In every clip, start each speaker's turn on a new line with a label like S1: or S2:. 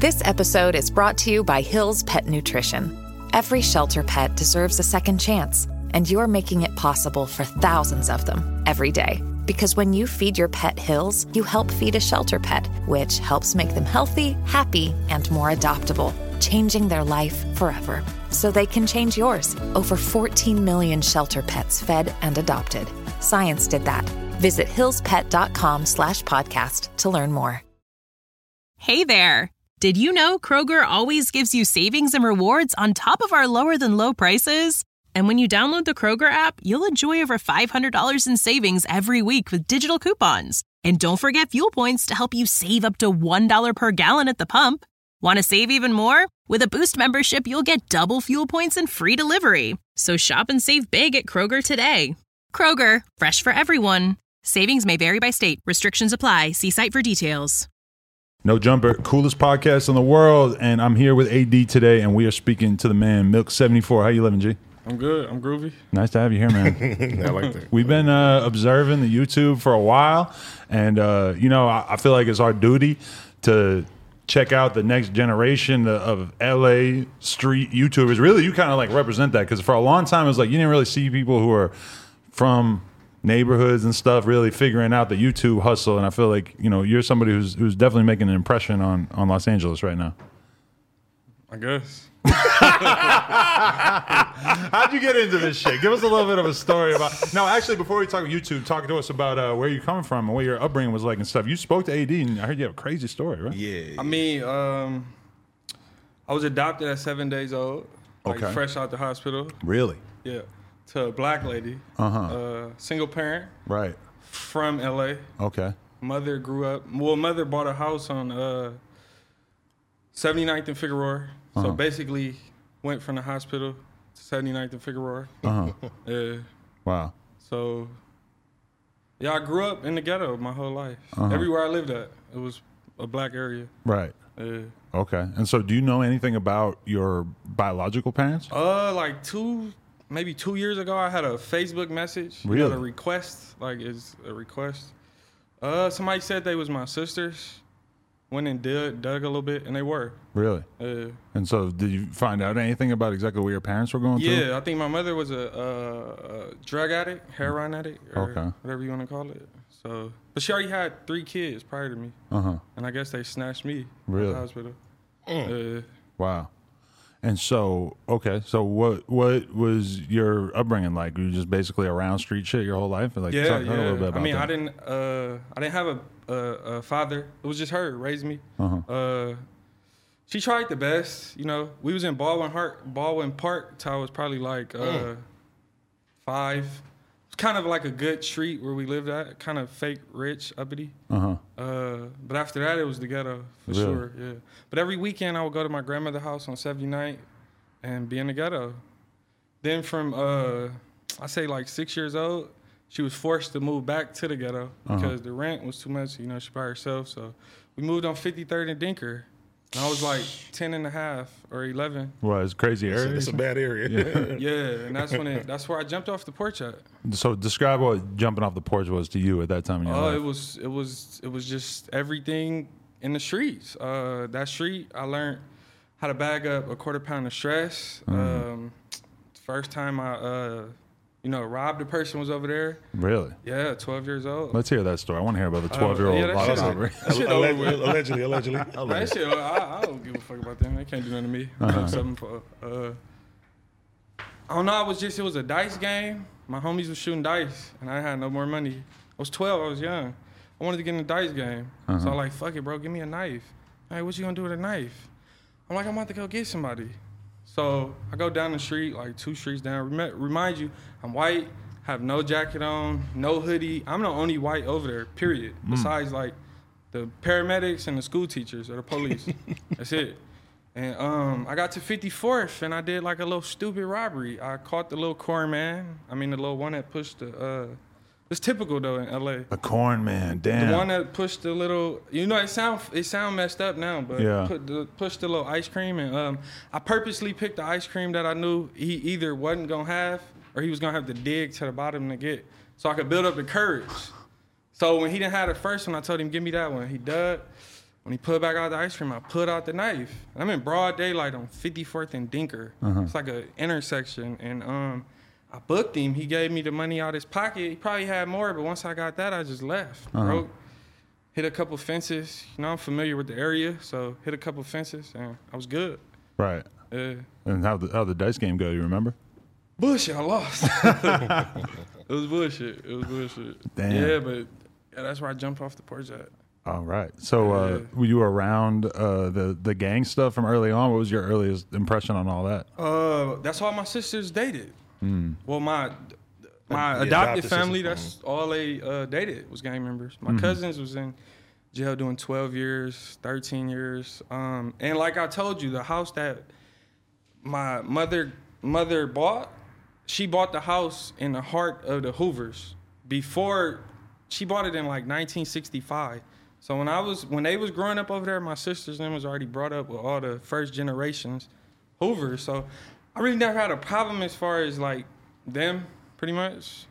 S1: This episode is brought to you by Hill's Pet Nutrition. Every shelter pet deserves a second chance, and you're making it possible for thousands of them every day. Because when you feed your pet Hill's, you help feed a shelter pet, which helps make them healthy, happy, and more adoptable, changing their life forever. So they can change yours. Over 14 million shelter pets fed and adopted. Science did that. Visit hillspet.com/podcast to learn more.
S2: Hey there. Did you know Kroger always gives you savings and rewards on top of our lower than low prices? And when you download the Kroger app, you'll enjoy over $500 in savings every week with digital coupons. And don't forget fuel points to help you save up to $1 per gallon at the pump. Want to save even more? With a Boost membership, you'll get double fuel points and free delivery. So shop and save big at Kroger today. Kroger, fresh for everyone. Savings may vary by state. Restrictions apply. See site for details.
S3: No Jumper, coolest podcast in the world, and I'm here with AD today, and we are speaking to the man, Milk74. How you living, G?
S4: I'm good. I'm groovy.
S3: Nice to have you here, man.
S4: I like that.
S3: We've been observing the YouTube for a while, and I feel like it's our duty to check out the next generation of LA street YouTubers. Really, you kind of like represent that, because for a long time it was like you didn't really see people who are from neighborhoods and stuff really figuring out the YouTube hustle, and I feel like you're somebody who's definitely making an impression on Los Angeles right now.
S4: I guess.
S3: How'd you get into this shit? Give us a little bit of a story about. Now, actually, before we talk about YouTube, talk to us about where you're coming from and what your upbringing was like and stuff. You spoke to AD, and I heard you have a crazy story, right?
S4: Yeah. I mean, I was adopted at 7 days old, like fresh out the hospital.
S3: Really?
S4: Yeah. To a black lady. Single parent.
S3: Right.
S4: From LA.
S3: Okay.
S4: Mother bought a house on 79th and Figueroa. So basically went from the hospital to 79th and Figueroa. Yeah.
S3: Wow.
S4: So, yeah, I grew up in the ghetto my whole life. Everywhere I lived at, it was a black area.
S3: Right.
S4: Yeah.
S3: Okay. And so do you know anything about your biological parents?
S4: Like maybe 2 years ago, I had a Facebook message.
S3: Really?
S4: You know, a request. Like, it's a request. Somebody said they was my sisters. Went and dug a little bit, and they were.
S3: Really? And so did you find out anything about exactly what your parents were going through?
S4: Yeah, I think my mother was a drug addict, heroin addict, or whatever you want to call it. So, but she already had 3 kids prior to me. And I guess they snatched me
S3: really?
S4: At the hospital.
S3: Wow. And so, so what was your upbringing like? Were you just basically around street shit your whole life? Like,
S4: yeah.
S3: A little bit about that.
S4: I didn't have a father. It was just her who raised me. She tried the best. We was in Baldwin Park till I was probably like 5. It's kind of like a good street where we lived at, kind of fake rich, uppity. But after that, it was the ghetto for sure. Yeah. But every weekend, I would go to my grandmother's house on 79th and be in the ghetto. Then from I say like 6 years old, she was forced to move back to the ghetto because the rent was too much. She by herself. So we moved on 53rd and Dinker. And I was like 10 and a half or 11.
S3: Well, it's a crazy area.
S5: It's a bad area.
S4: Yeah, and that's where I jumped off the porch at.
S3: So describe what jumping off the porch was to you at that time in your life.
S4: It was just everything in the streets. That street, I learned how to bag up a quarter pound of stress. First time I robbed a person was over there.
S3: Really?
S4: Yeah, 12 years old.
S3: Let's hear that story. I want to hear about the 12-year-old robbery.
S5: Allegedly.
S4: That shit, I don't give a fuck about them. They can't do nothing to me. I don't know. It was a dice game. My homies was shooting dice, and I had no more money. I was 12. I was young. I wanted to get in a dice game. So I'm like, fuck it, bro. Give me a knife. Hey, what you gonna do with a knife? I'm like, I'm about to go get somebody. So I go down the street, like 2 streets down. Remind you, I'm white, have no jacket on, no hoodie. I'm the only white over there, period. Besides like the paramedics and the school teachers or the police. That's it. And I got to 54th and I did like a little stupid robbery. I caught the little corn man. The little one that pushed the, it's typical though in LA.
S3: A corn man, damn.
S4: The one that pushed the little, it sound messed up now, but pushed the little ice cream. And I purposely picked the ice cream that I knew he either wasn't gonna have or he was gonna have to dig to the bottom to get, so I could build up the courage. So when he didn't have the first one, I told him, give me that one. He dug. When he pulled back out the ice cream, I pulled out the knife. And I'm in broad daylight on 54th and Dinker. It's like an intersection. And I booked him. He gave me the money out of his pocket. He probably had more, but once I got that, I just left, bro. Hit a couple fences. You know, I'm familiar with the area, so hit a couple fences, and I was good.
S3: Right. And how the dice game go? You remember?
S4: Bullshit, I lost. It was bullshit.
S3: Damn.
S4: Yeah, but that's where I jumped off the porch at.
S3: All right. So were you around the gang stuff from early on? What was your earliest impression on all that?
S4: That's all my sisters dated. Well, my adopted family, that's all they dated was gang members. My cousins was in jail doing 12 years, 13 years. And like I told you, the house that my mother bought, she bought the house in the heart of the Hoovers. Before, she bought it in like 1965. So when they was growing up over there, my sisters and them was already brought up with all the first generations Hoovers. So I really never had a problem as far as like them, pretty much.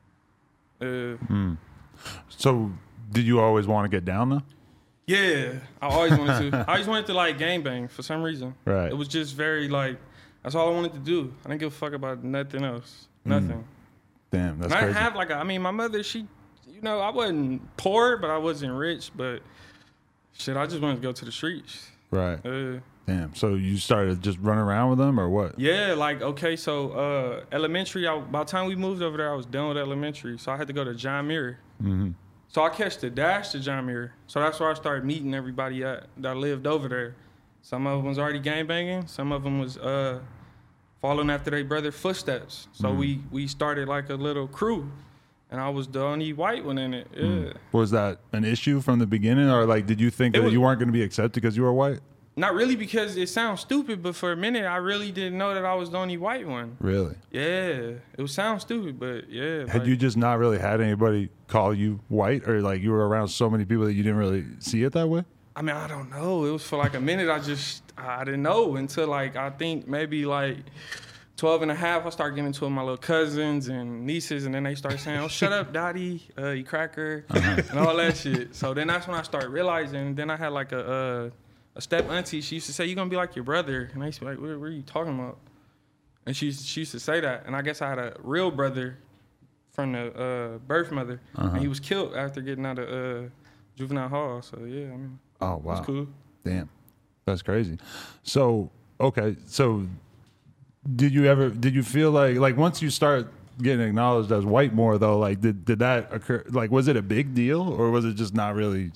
S3: So did you always want to get down though?
S4: Yeah, I always wanted to. I always wanted to like gangbang for some reason.
S3: Right.
S4: It was just very like, that's all I wanted to do. I didn't give a fuck about nothing else. Nothing.
S3: Damn, that's
S4: and
S3: crazy.
S4: I have like, my mother, she, you know, I wasn't poor, but I wasn't rich, but shit, I just wanted to go to the streets.
S3: Right. Damn. So you started just running around with them or what?
S4: Yeah, like, okay, so elementary, by the time we moved over there, I was done with elementary. So I had to go to John Muir. So I catch the dash to John Muir. So that's where I started meeting everybody that lived over there. Some of them was already gangbanging. Some of them was following after their brother's footsteps. So we started like a little crew. And I was the only white one in it. Yeah.
S3: Was that an issue from the beginning, or like did you think that you weren't going to be accepted because you were white?
S4: Not really, because it sounds stupid, but for a minute I really didn't know that I was the only white one.
S3: Really?
S4: Yeah. It would sound stupid, but yeah.
S3: Had you just not really had anybody call you white, or like you were around so many people that you didn't really see it that way?
S4: I mean, I don't know. It was for like a minute. I didn't know until like, I think maybe like 12 and a half, I started getting into it with my little cousins and nieces, and then they started saying, oh, shut up, Dottie, you cracker, and all that shit. So then that's when I started realizing. Then I had like a step auntie. She used to say, you're going to be like your brother. And I used to be like, what are you talking about? And she used to say that. And I guess I had a real brother from the birth mother, and he was killed after getting out of juvenile hall. So yeah, I mean,
S3: oh, wow.
S4: It's cool.
S3: Damn. That's crazy. So, okay. So did you feel like once you start getting acknowledged as white more though, like did that occur? Like, was it a big deal or was it just not really?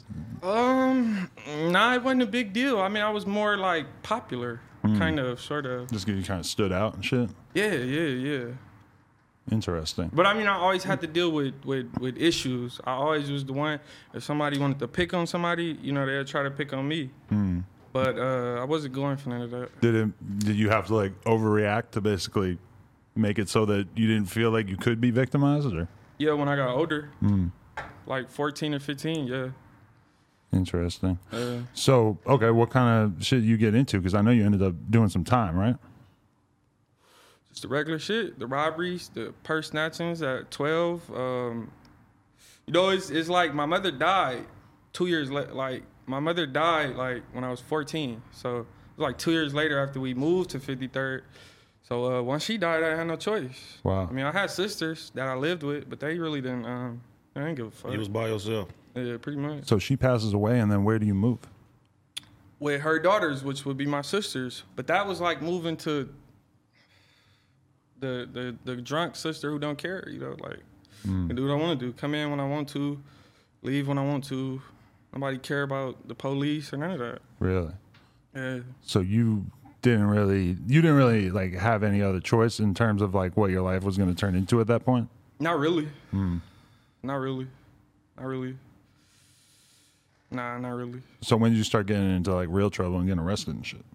S4: Nah, it wasn't a big deal. I mean, I was more like popular, kind of, sort of.
S3: Just because you kind of stood out and shit?
S4: Yeah.
S3: Interesting.
S4: But I mean, I always had to deal with issues. I always was the one, if somebody wanted to pick on somebody, you know, they'd try to pick on me. But I wasn't going for none of that.
S3: Did you have to like overreact to basically make it so that you didn't feel like you could be victimized? Or?
S4: Yeah, when I got older, like 14 or 15, yeah.
S3: Interesting. So, okay, what kind of shit you get into? Because I know you ended up doing some time, right?
S4: Just the regular shit, the robberies, the purse snatchings at 12. You know, it's like my mother died 2 years later. Like, my mother died like when I was 14. So it was like 2 years later after we moved to 53rd. So once she died, I had no choice.
S3: Wow.
S4: I mean, I had sisters that I lived with, but they really didn't. They didn't give a fuck.
S5: You was by yourself.
S4: Yeah, pretty much.
S3: So she passes away, and then where do you move?
S4: With her daughters, which would be my sisters. But that was like moving to the drunk sister who don't care. You know, like I do what I want to do. Come in when I want to, leave when I want to. Nobody care about the police or none of that.
S3: Really?
S4: Yeah.
S3: So you didn't really like have any other choice in terms of like what your life was going to turn into at that point?
S4: Not really. Not really. Nah, not really.
S3: So when did you start getting into like real trouble and getting arrested and shit?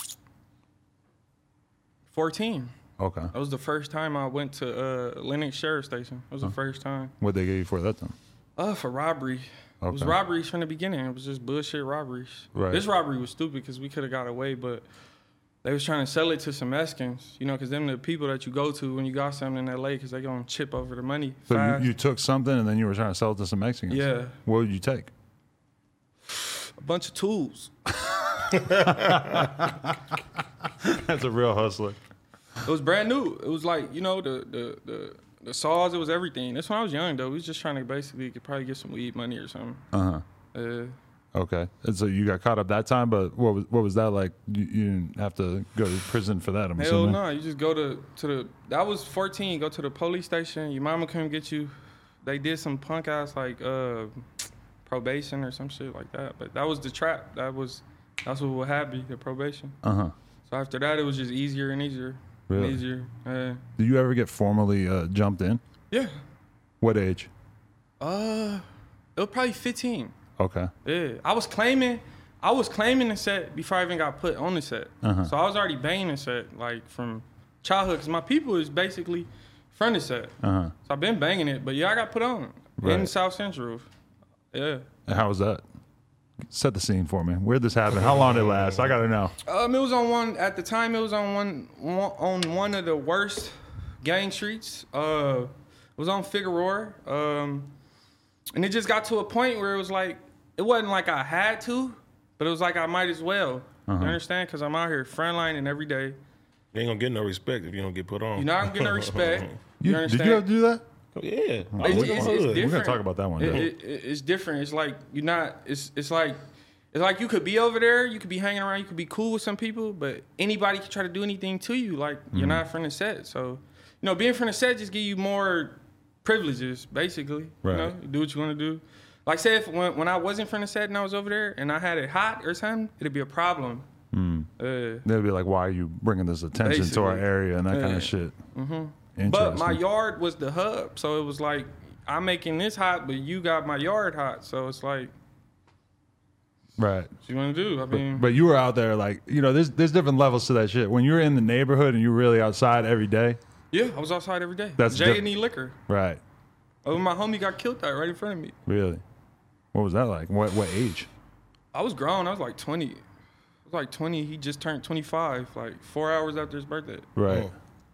S4: 14.
S3: Okay.
S4: That was the first time I went to Lenox Sheriff Station. That was the first time.
S3: What'd they get you for that time?
S4: For robbery.
S3: Okay.
S4: It was robberies from the beginning. It was just bullshit robberies.
S3: Right.
S4: This robbery was stupid because we could have got away, but they was trying to sell it to some Mexicans, you know, because them the people that you go to when you got something in L.A. because they going to chip over the money
S3: So you took something and then you were trying to sell it to some Mexicans?
S4: Yeah.
S3: What would you take?
S4: a bunch of tools.
S3: That's a real hustler.
S4: It was brand new. It was like, you know, the saws, it was everything. That's when I was young, though. We was just trying to basically could probably get some weed money or something.
S3: Okay. And so you got caught up that time, but what was that like? You didn't have to go to prison for that, I'm
S4: Hell
S3: assuming?
S4: no. You just go to the, that was 14. You go to the police station. Your mama come get you. They did some punk ass like probation or some shit like that. But that was the trap. That's what would have me, the probation. So after that, it was just easier and easier.
S3: Really?
S4: And easier.
S3: Did you ever get formally jumped in?
S4: Yeah.
S3: What age?
S4: It was probably 15.
S3: Okay.
S4: Yeah, I was claiming the set before I even got put on the set. So I was already banging the set like from childhood, because my people is basically from the set. So I've been banging it, but yeah, I got put on in South Central. Yeah.
S3: And how was that? Set the scene for me. Where'd this happen? How long did it last? I gotta know.
S4: It was on one at the time. It was on one of the worst gang streets. It was on Figueroa, and it just got to a point where it was like, it wasn't like I had to, but it was like I might as well. You understand? Because I'm out here frontlining every day.
S5: You ain't gonna get no respect if you don't get put on.
S4: You're not gonna get no respect. You understand?
S3: Did you have to do that?
S5: Oh, yeah.
S4: It's different.
S3: We're gonna talk about that one day.
S4: It's different. It's like you're not. It's like you could be over there. You could be hanging around. You could be cool with some people, but anybody can try to do anything to you. Like you're not from the set. So, you know, being from the set just give you more privileges, basically.
S3: Right.
S4: You know, you do what you want to do. Like, say if when I wasn't from the set and I was over there and I had it hot or something, it'd be a problem.
S3: They'd be like, "Why are you bringing this attention to our area and that kind of shit?"
S4: But my yard was the hub, so it was like I'm making this hot, but you got my yard hot, so it's like,
S3: right.
S4: what you want to do? I mean,
S3: But you were out there, like, you know, there's different levels to that shit. When you're in the neighborhood and you're really outside every day.
S4: yeah, I was outside every day.
S3: That's
S4: J&E Liquor.
S3: Right.
S4: Oh, my homie got killed there right in front of me.
S3: Really? What was that like? What age?
S4: I was grown. I was like 20. I was like 20. He just turned 25, like 4 hours after his birthday.
S3: Right.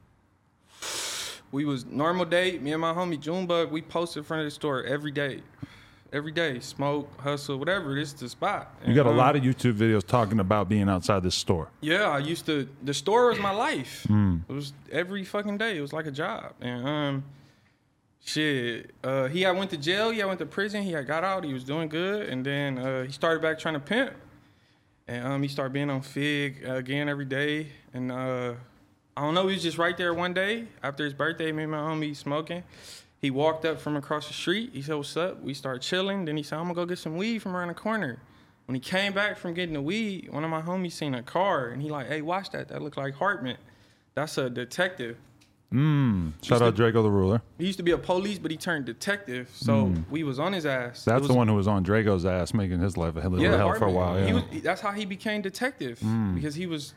S4: We was normal day. Me and my homie Junebug, we posted in front of the store every day. Every day, smoke, hustle, whatever. This is the spot.
S3: You got a lot of YouTube videos talking about being outside this store.
S4: Yeah, I used to. The store was my life. It was every fucking day. It was like a job. And shit, he had went to jail. He had went to prison. He had got out. He was doing good. And then he started back trying to pimp. And he started being on Fig again every day. And I don't know. He was just right there one day after his birthday. Me and my homie smoking. He walked up from across the street. He said, "What's up?" We started chilling. Then he said, "I'm gonna go get some weed from around the corner." When he came back from getting the weed, one of my homies seen a car, and he like, "Hey, watch that. That look like Hartman. That's a detective."
S3: Shout out Draco the Ruler.
S4: He used to be a police, but he turned detective. So we was on his ass.
S3: That's the one who was on Draco's ass, making his life a little hell for a while. Yeah.
S4: That's how he became detective, because he was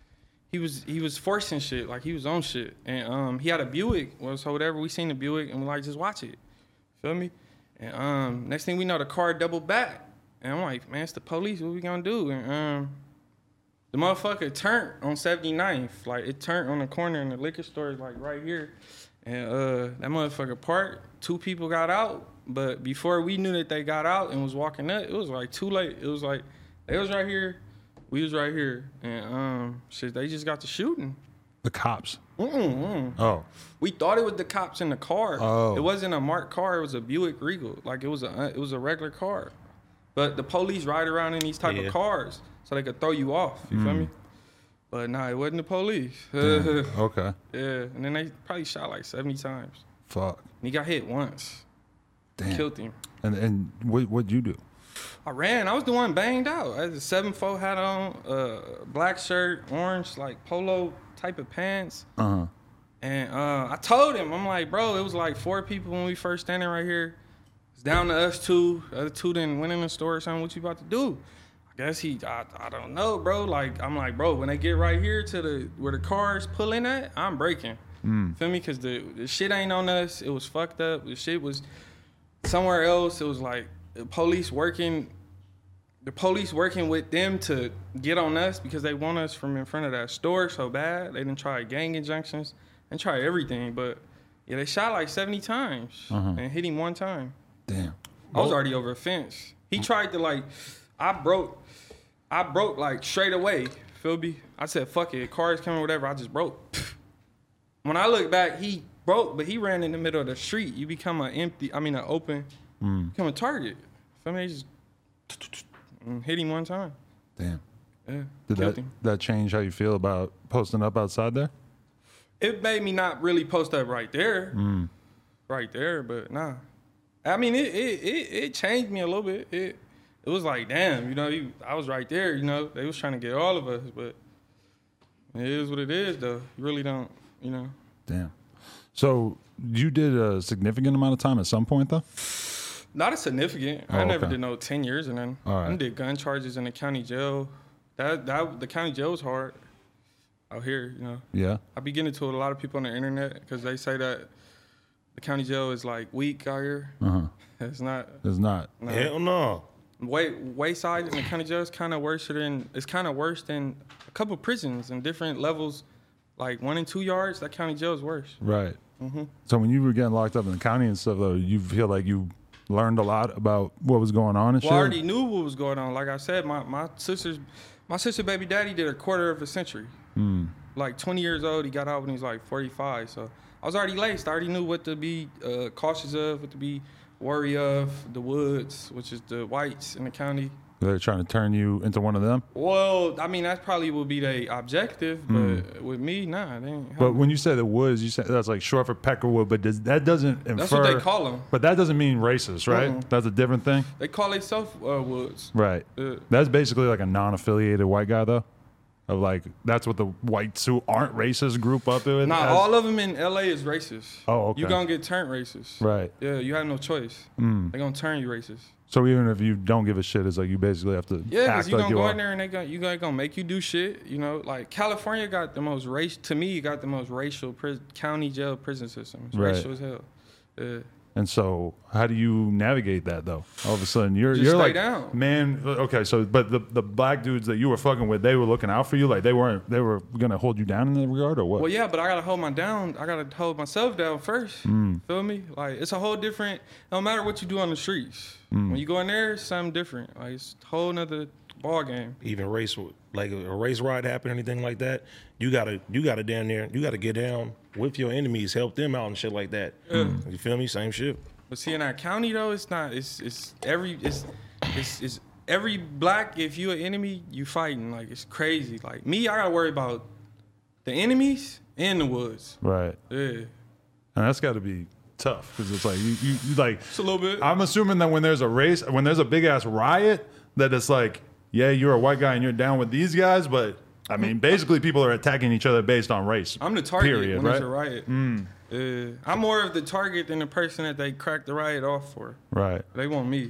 S4: forcing shit, like he was on shit. And he had a Buick, so whatever, we seen the Buick and we like, just watch it. Feel me? And next thing we know, the car doubled back. And I'm like, man, it's the police, what we gonna do? And the motherfucker turned on 79th. Like, it turned on the corner and the liquor store is like right here. And that motherfucker parked, 2 people got out. But before we knew that they got out and was walking up, it was like too late. It was like, they was right here. We was right here, and shit, they just got to shooting.
S3: The cops. Oh.
S4: We thought it was the cops in the car.
S3: Oh.
S4: It wasn't a marked car. It was a Buick Regal. Like it was a regular car. But the police ride around in these type of cars so they could throw you off. You feel me? But nah, it wasn't the police.
S3: Okay.
S4: Yeah, and then they probably shot like 70 times.
S3: Fuck.
S4: And he got hit once.
S3: Damn.
S4: Killed him.
S3: And what'd you do?
S4: I ran. I was the one banged out. I had a 7-4 hat on, black shirt, orange like polo type of pants. And I told him, I'm like, bro, it was like 4 people when we first standing right here. It's down to us 2. The other 2 didn't went in the store or something. What you about to do? I guess I don't know, bro. Like, I'm like, bro, when they get right here to where the cars pull in at, I'm breaking. Feel me? Because the shit ain't on us. It was fucked up. The shit was somewhere else. It was like the police working with them to get on us because they want us from in front of that store so bad. They didn't try gang injunctions and try everything. But yeah, they shot like 70 times and hit him one time.
S3: Damn.
S4: I was already over a fence. He tried to like, I broke like straight away. Feel me? I said, fuck it. Cars coming, whatever. I just broke. When I look back, he broke, but he ran in the middle of the street. You become an open, become a target. Feel me? They just hit him one time.
S3: Damn.
S4: Yeah.
S3: Did that change how you feel about posting up outside there?
S4: It made me not really post up right there. Right there, but nah. I mean, it changed me a little bit. It was like, damn, I was right there, They was trying to get all of us, but it is what it is, though. You really don't,
S3: Damn. So you did a significant amount of time at some point, though?
S4: Not as significant.
S3: Oh,
S4: I never
S3: okay.
S4: did no 10 years and then.
S3: All right.
S4: I did gun charges in the county jail. The county jail was hard out here,
S3: Yeah.
S4: I be getting to a lot of people on the internet because they say that the county jail is like weak out here. It's not.
S3: It's not.
S4: No.
S5: Hell no.
S4: Wayside in the county jail is kind of worse than a couple prisons and different levels, like 1 and 2 yards. That county jail is worse.
S3: Right. So when you were getting locked up in the county and stuff, though, you feel like you learned a lot about what was going on and shit?
S4: Well, I already knew what was going on. Like I said, my sister's baby daddy did a quarter of a century. Like 20 years old, he got out when he was like 45. So I was already laced. I already knew what to be cautious of, what to be wary of. The Woods, which is the whites in the county.
S3: They're trying to turn you into one of them?
S4: Well, I mean, that probably would be the objective, but with me, nah. They ain't
S3: But when you say the Woods, you said that's like short for Peckerwood, but that doesn't infer...
S4: That's what they call them.
S3: But that doesn't mean racist, right? That's a different thing?
S4: They call themselves Woods.
S3: Right. That's basically like a non-affiliated white guy, though? Of like, that's what the whites who aren't racist group up with?
S4: Nah, all of them in LA is racist.
S3: Oh, okay.
S4: You gonna get turned racist.
S3: Right.
S4: Yeah, you have no choice. They gonna turn you racist.
S3: So even if you don't give a shit, it's like you basically have to
S4: Yeah, because
S3: act
S4: you
S3: like
S4: gonna
S3: you
S4: go
S3: are.
S4: in there and they gonna make you do shit. Like California got the most racial county jail prison system. It's
S3: Right.
S4: racial as hell. Yeah.
S3: And so, how do you navigate that though? All of a sudden, you're
S4: stay
S3: like,
S4: down.
S3: man. Okay, so but the black dudes that you were fucking with, they were looking out for you. Like they were gonna hold you down in that regard, or what?
S4: Well, yeah, but I gotta hold myself down first. Feel me? Like it's a whole different. No matter what you do on the streets, when you go in there, it's something different. Like it's a whole nother ball game.
S5: Even like a race ride happen, anything like that, you gotta down there. You gotta get down with your enemies, help them out and shit like that. You feel me? Same shit.
S4: But see, in that county though, it's not. It's every black. If you an enemy, you fighting. Like it's crazy. Like me, I gotta worry about the enemies in the Woods.
S3: Right.
S4: Yeah.
S3: And that's got to be tough because it's like you like.
S4: It's a little bit.
S3: I'm assuming that when there's a big ass riot, that it's like, yeah, you're a white guy and you're down with these guys, but I mean, basically people are attacking each other based on race.
S4: I'm the target
S3: period,
S4: when
S3: right?
S4: there's a riot. I'm more of the target than the person that they cracked the riot off for.
S3: Right.
S4: They want me.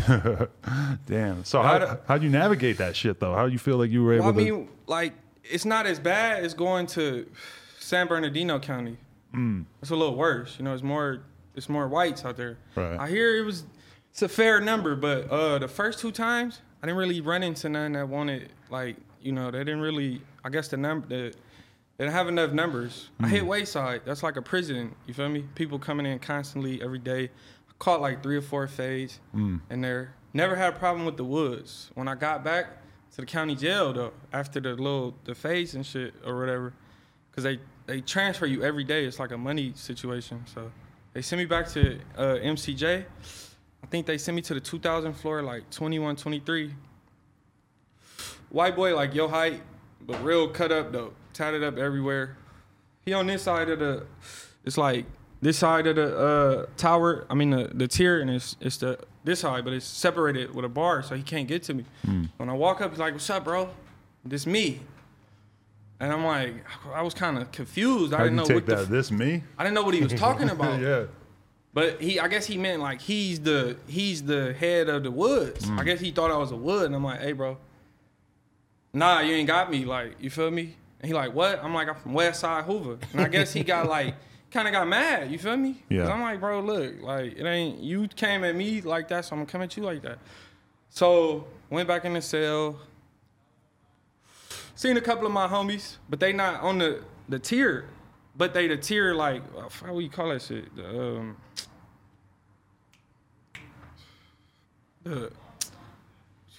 S3: Damn. So how'd you navigate that shit though? How do you feel like you were able
S4: Well, I
S3: to?
S4: mean, like it's not as bad as going to San Bernardino County. It's a little worse. It's more whites out there.
S3: Right.
S4: I hear it's a fair number, but the first 2 times I didn't really run into none that wanted they didn't really. I guess they didn't have enough numbers. I hit Wayside. That's like a prison. You feel me? People coming in constantly every day. I caught like 3 or 4 fades in there. Never had a problem with the Woods. When I got back to the county jail though, after the fades and shit or whatever, because they transfer you every day. It's like a money situation. So they sent me back to MCJ. I think they sent me to the 2000 floor, like 21, 23. White boy, like your height, but real cut up though, tatted up everywhere. He on this side of it's like this side of the tower. I mean the tier, and it's this side, but it's separated with a bar, so he can't get to me. When I walk up, he's like, "What's up, bro? This me." And I'm like, I was kind of confused. I didn't know what
S3: this me?
S4: I didn't know what he was talking about.
S3: Yeah.
S4: But I guess he meant like he's the head of the Woods. I guess he thought I was a Wood, and I'm like, hey, bro, nah, you ain't got me. Like, you feel me? And he like, what? I'm like, I'm from West Side Hoover, and I guess he got like kind of got mad. You feel me?
S3: Yeah.
S4: 'Cause I'm like, bro, look, like it ain't you came at me like that, so I'm gonna come at you like that. So went back in the cell. Seen a couple of my homies, but they not on the tier, but they the tier like how would you call that shit?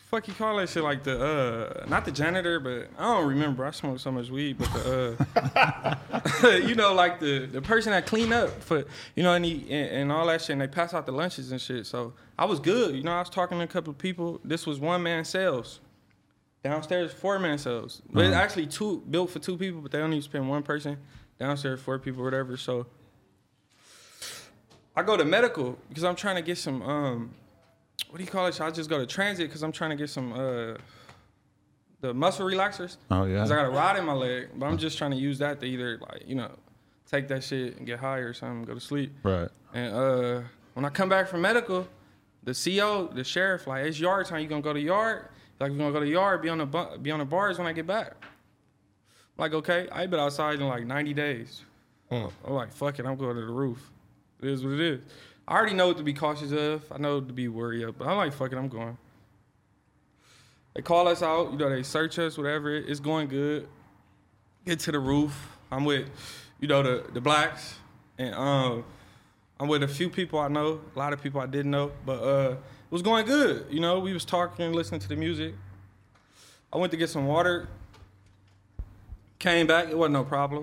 S4: fuck you call that shit, like the not the janitor, but I don't remember. I smoked so much weed, but the you know, like the person that clean up for, you know, and all that shit, and they pass out the lunches and shit. So I was good, you know. I was talking to a couple of people. This was 1-man cells. Downstairs 4-man cells. But it's actually built for 2 people, but they only spend 1 person. Downstairs 4 people, whatever. So I go to medical because I'm trying to get some what do you call it? I just go to transit because I'm trying to get some the muscle relaxers.
S3: Oh yeah.
S4: Because I got a rod in my leg, but I'm just trying to use that to either, like, you know, take that shit and get high or something, go to sleep.
S3: Right.
S4: And when I come back from medical, the CO, the sheriff, like, it's yard time. You gonna go to yard? Like, we're gonna go to yard, be on the bars when I get back. I'm like, okay, I ain't been outside in like 90 days. I'm like, fuck it, I'm going to the roof. It is what it is. I already know what to be cautious of. I know what to be worried of, but I'm like, fuck it, I'm going. They call us out, you know, they search us, whatever. It's going good. Get to the roof. I'm with, you know, the blacks, and I'm with a few people I know, a lot of people I didn't know, but it was going good. You know, we was talking, listening to the music. I went to get some water, came back, it wasn't no problem.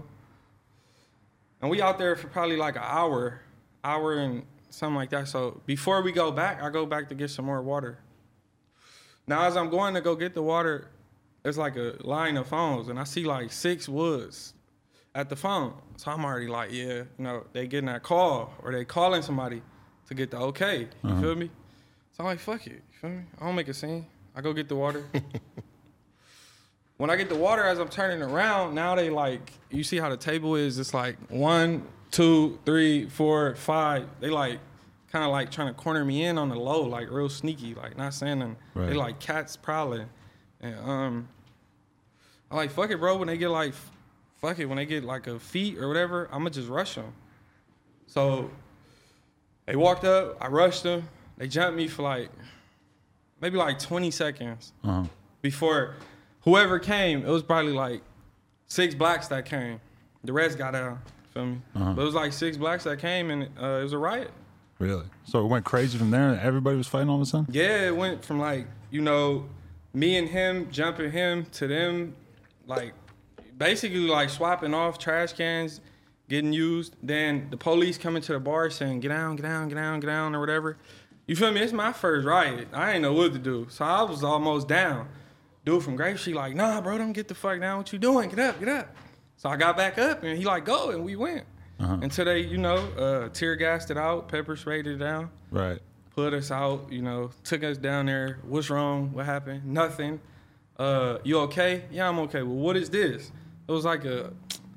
S4: And we out there for probably like an hour and something like that. So before we go back, I go back to get some more water. Now, as I'm going to go get the water, there's like a line of phones, and I see like 6 Woods at the phone. So I'm already like, yeah, you know, they getting that call, or they calling somebody to get the okay. You feel me? So I'm like, fuck it. You feel me? I don't make a scene. I go get the water. When I get the water, as I'm turning around, now they like, you see how the table is? It's like 1, 2, 3, 4, 5. They like kind of like trying to corner me in on the low, like real sneaky, like not saying nothing. Right. They like cats prowling. And I'm like, fuck it, bro. When they get like, when they get like a feet or whatever, I'm gonna just rush them. So they walked up, I rushed them. They jumped me for like, maybe like 20 seconds before whoever came. It was probably like 6 blacks that came. The rest got out, feel me? But it was like 6 blacks that came, and it was a riot.
S3: Really? So it went crazy from there, and everybody was fighting all of a sudden?
S4: Yeah, it went from like, you know, me and him jumping him to them, like basically like swapping off trash cans, getting used. Then the police coming to the bar saying, get down, get down, get down, get down, or whatever. You feel me? It's my first riot. I ain't know what to do. So I was almost down. Dude from Grape Street like, nah, bro, don't get the fuck down. What you doing? Get up, get up. So I got back up, and he like, go, and we went. Until they, you know, tear gassed it out, pepper sprayed it down. Right. Put us out, you know, took us down there. What's wrong? What happened? Nothing. You okay? Yeah, I'm okay. Well, what is this? It was like a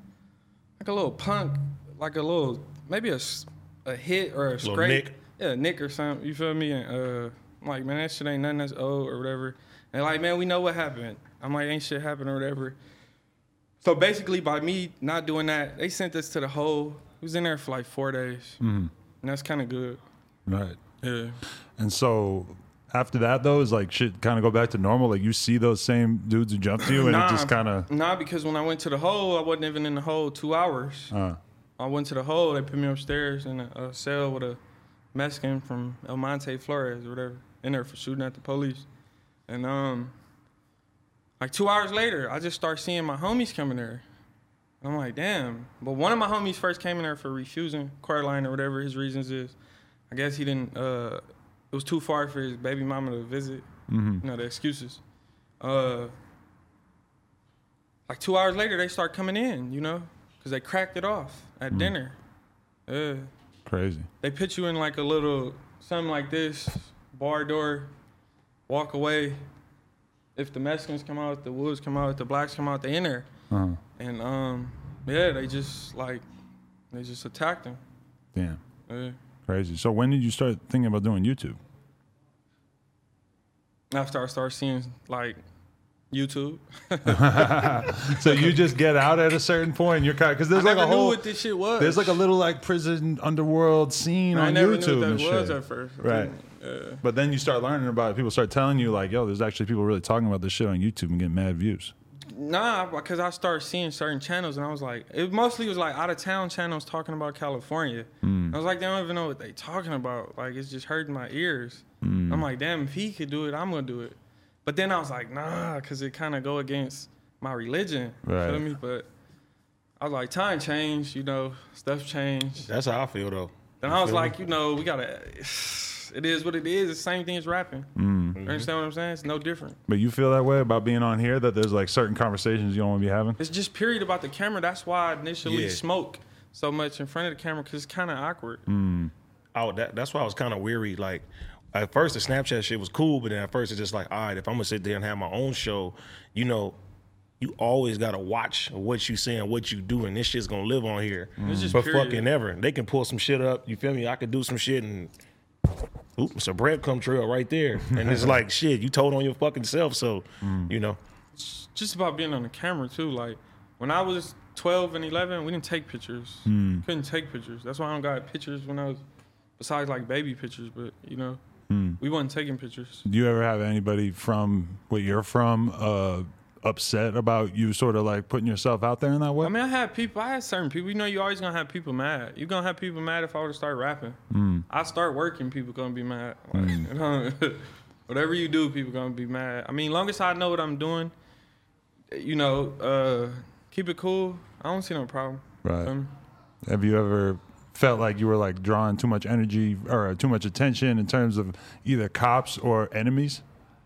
S4: little punk, like a little, maybe a hit or a scrape. Little nick. Yeah, nick or something. You feel me? And I'm like, man, that shit ain't nothing that's old or whatever. And like, man, we know what happened. I'm like, ain't shit happened or whatever. So basically, by me not doing that, they sent us to the hole. We was in there for like 4 days. And that's kind of good. Right. Yeah.
S3: And so after that, though, is like shit kind of go back to normal? Like you see those same dudes who jumped you, and it just kind of...
S4: Nah, because when I went to the hole, I wasn't even in the hole 2 hours. I went to the hole. They put me upstairs in a cell with a Mexican from El Monte Flores or whatever, in there for shooting at the police. And like 2 hours later, I just start seeing my homies coming there. I'm like, damn. But one of my homies first came in there for refusing court line or whatever his reasons is. I guess he didn't, it was too far for his baby mama to visit. You know, the excuses. Like 2 hours later, they start coming in, you know, because they cracked it off at dinner. Yeah.
S3: Crazy.
S4: They put you in like a little, something like this, bar door, walk away. If the Mexicans come out, if the Woods come out, if the blacks come out, they in there. And yeah, they just attacked them.
S3: Damn.
S4: Yeah.
S3: Crazy. So when did you start thinking about doing YouTube?
S4: After I started seeing like YouTube.
S3: So you just get out at a certain point. You're kind of, because there's like a whole.
S4: I never knew what this shit was.
S3: There's like a little like prison underworld scene on YouTube.
S4: I never knew what that was at first.
S3: Right. But then you start learning about it. People start telling you like, yo, there's actually people really talking about this shit on YouTube and getting mad views.
S4: Nah, because I started seeing certain channels, and I was like, it mostly was like out of town channels talking about California. I was like, they don't even know what they talking about. Like, it's just hurting my ears. I'm like, damn, if he could do it, I'm gonna do it. But then I was like, nah, because it kind of go against my religion.
S3: Right.
S4: You feel me? But I was like, time changed, you know, stuff changed.
S5: That's how I feel though.
S4: Then I was like, you know, we gotta. It is what it is. It's the same thing as rapping. You understand what I'm saying? It's no different.
S3: But you feel that way about being on here, that there's like certain conversations you don't want to be having?
S4: It's just period about the camera. That's why I initially
S5: Yeah.
S4: smoke so much in front of the camera, because it's kind of awkward.
S5: Oh, that's why I was kind of weary. Like, at first the Snapchat shit was cool, but then at first it's just like, all right, if I'm gonna sit there and have my own show, you know, you always gotta watch what you say and what you do, and this shit's gonna live on here
S4: It's just
S5: for
S4: period.
S5: fucking ever. They can pull some shit up. You feel me? I could do some shit and. Oop, it's a breadcrumb trail right there. And it's like, shit, you told on your fucking self. So, you know.
S4: Just about being on the camera too. Like when I was 12 and 11, we didn't take pictures. Couldn't take pictures. That's why I don't got pictures when I was, besides like baby pictures. But you know, we wasn't taking pictures.
S3: Do you ever have anybody from where you're from upset about you sort of like putting yourself out there in that way?
S4: I mean, I had certain people. You know, you always gonna have people mad. You're gonna have people mad if I were to start rapping. I start working, people gonna be mad. Like, you know, whatever you do, people gonna be mad. I mean, long as I know what I'm doing, you know, keep it cool. I don't see no problem.
S3: Right. Have you ever felt like you were like drawing too much energy or too much attention in terms of either cops or enemies?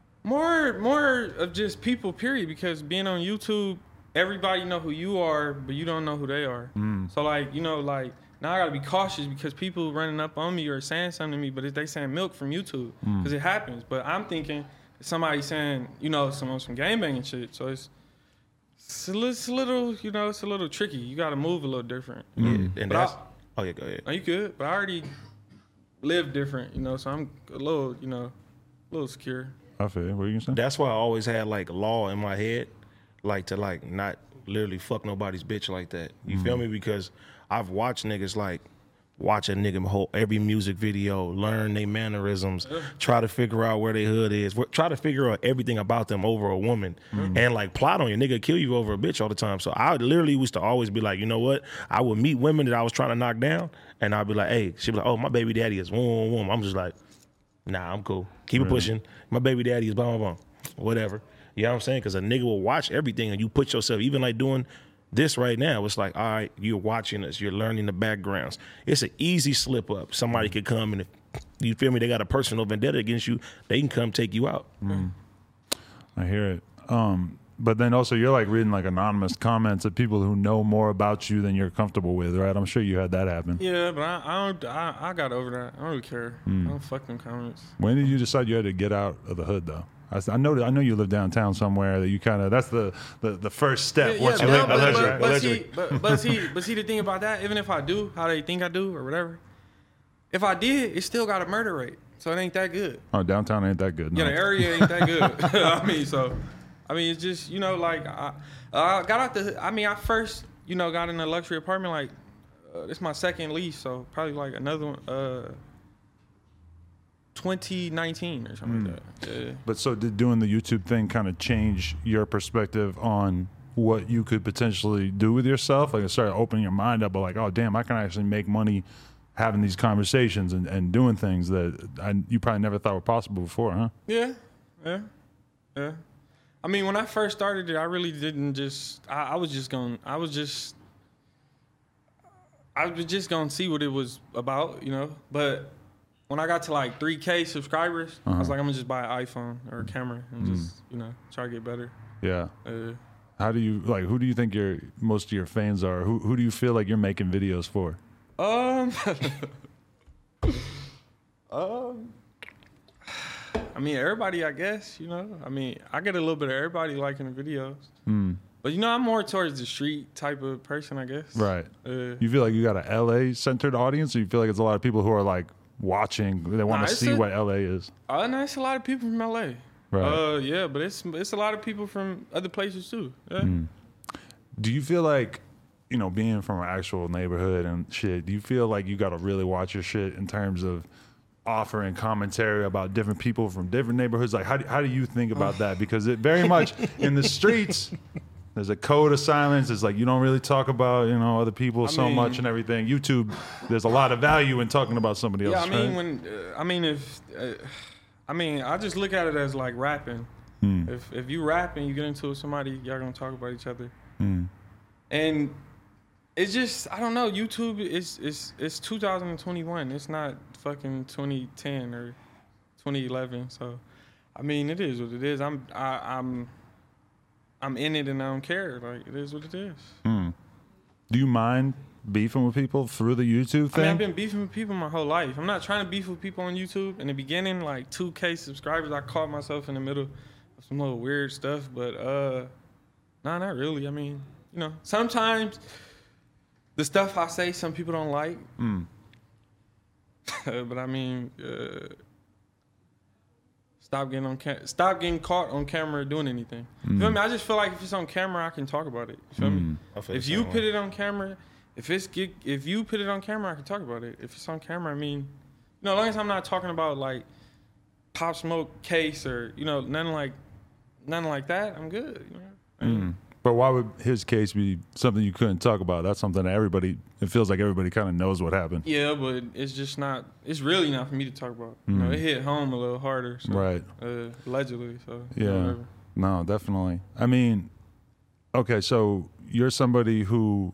S4: More of just people, period. Because being on YouTube, everybody know who you are, but you don't know who they are. So like, you know, like now I gotta be cautious because people running up on me or saying something to me, but if they saying milk from YouTube, because it happens. But I'm thinking somebody saying, you know, some gangbanging shit. So it's a little, you know, it's a little tricky. You gotta move a little different.
S5: Yeah, and
S4: But
S5: that's. Oh, yeah, go ahead.
S4: No, you good, but I already live different, you know, so I'm a little, you know, a little secure.
S3: I feel you. What are you saying?
S5: That's why I always had like law in my head, like to like not literally fuck nobody's bitch like that. You feel me? Because I've watched niggas like watch a nigga whole every music video, learn their mannerisms, try to figure out where their hood is, try to figure out everything about them over a woman, and like plot on you. Nigga kill you over a bitch all the time. So I literally used to always be like, you know what? I would meet women that I was trying to knock down, and I'd be like, hey, she'd be like, oh, my baby daddy is wom. I'm just like, nah, I'm cool. Keep it pushing. My baby daddy is blah, blah, blah. Whatever. You know what I'm saying? Because a nigga will watch everything and you put yourself, even like doing this right now, it's like, all right, you're watching us. You're learning the backgrounds. It's an easy slip up. Somebody could come and if you feel me, they got a personal vendetta against you, they can come take you out.
S3: I hear it. But then also you're like reading like anonymous comments of people who know more about you than you're comfortable with, right? I'm sure you had that happen.
S4: Yeah, but I got over that. I don't really care. I don't fuck them comments.
S3: When did you decide you had to get out of the hood though? I know you live downtown somewhere that you kind of, that's the first step. Once you leave, allegedly.
S4: But see the thing about that, even if I do how they think I do or whatever, if I did, it still got a murder rate, so it ain't that good.
S3: Oh, downtown ain't that good. No.
S4: Yeah, the area ain't that good. I mean, it's just, you know, like I got out I first, you know, got in a luxury apartment like this is my second lease, so probably like another one. 2019 or something like that. Yeah.
S3: But so did doing the YouTube thing kind of change your perspective on what you could potentially do with yourself? Like it started opening your mind up, but like, oh damn, I can actually make money having these conversations and doing things that you probably never thought were possible before, huh?
S4: Yeah. I mean, when I first started it, I really didn't just. I was just gonna see what it was about, you know. But when I got to like 3K subscribers, I was like, I'm gonna just buy an iPhone or a camera and just, you know, try to get better.
S3: Yeah. How do you like? Who do you think most of your fans are? Who do you feel like you're making videos for?
S4: I mean, everybody, I guess, you know. I mean, I get a little bit of everybody liking the videos. But, you know, I'm more towards the street type of person, I guess.
S3: Right. You feel like you got a LA-centered audience, or you feel like it's a lot of people who are, like, watching, they want to see what LA is?
S4: No, it's a lot of people from LA.
S3: Right.
S4: Yeah, but it's a lot of people from other places, too. Yeah.
S3: Do you feel like, you know, being from an actual neighborhood and shit, do you feel like you got to really watch your shit in terms of offering commentary about different people from different neighborhoods? Like, how do you think about that? Because it very much in the streets, there's a code of silence. It's like you don't really talk about, you know, other people much and everything. YouTube, there's a lot of value in talking about somebody else.
S4: Yeah, I mean, I just look at it as like rapping. If you rap and you get into it with somebody, y'all gonna talk about each other. And it's just, I don't know, YouTube it's 2021. It's not fucking 2010 or 2011. So I mean, it is what it is. I'm in it and I don't care. Like, it is what it is.
S3: Do you mind beefing with people through the YouTube thing?
S4: I mean, I've been beefing with people my whole life. I'm not trying to beef with people on YouTube. In the beginning, like 2K subscribers, I caught myself in the middle of some little weird stuff. But nah, not really. I mean, you know, sometimes the stuff I say, some people don't like. But I mean, stop getting caught on camera doing anything. You feel me? I just feel like if it's on camera, I can talk about it. You feel me? If you put it on camera, if you put it on camera, I can talk about it. If it's on camera, I mean, you know, as long as I'm not talking about like Pop Smoke case or, you know, nothing like that, I'm good. You know?
S3: But why would his case be something you couldn't talk about? That's something that it feels like everybody kind of knows what happened.
S4: Yeah, but it's really not for me to talk about. You know, it hit home a little harder. So,
S3: right.
S4: Allegedly, so.
S3: Yeah.
S4: Whatever.
S3: No, definitely. I mean, okay, so you're somebody who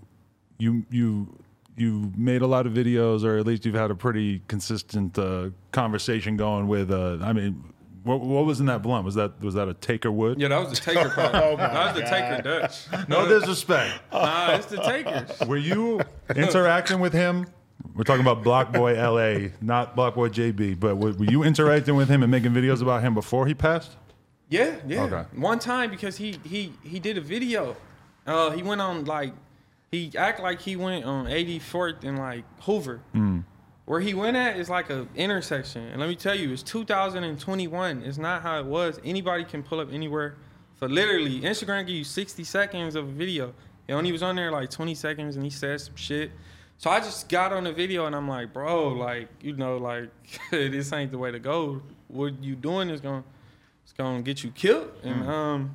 S3: you made a lot of videos, or at least you've had a pretty consistent conversation going with, I mean, what was in that blunt? Was that a Taker wood?
S4: Yeah, that was the Taker part. That was the Taker Dutch.
S3: No disrespect.
S4: Nah, it's the Takers.
S3: Were you interacting with him? We're talking about Block Boy LA, not Block Boy JB, but were you interacting with him and making videos about him before he passed?
S4: Yeah.
S3: Okay.
S4: One time, because he did a video. He went on, like, he act like he went on 84th and like Hoover. Where he went at is like a intersection. And let me tell you, it's 2021. It's not how it was. Anybody can pull up anywhere. So literally, Instagram give you 60 seconds of a video. And he was on there like 20 seconds and he said some shit. So I just got on the video and I'm like, bro, like, you know, like, this ain't the way to go. What you doing is gonna get you killed. And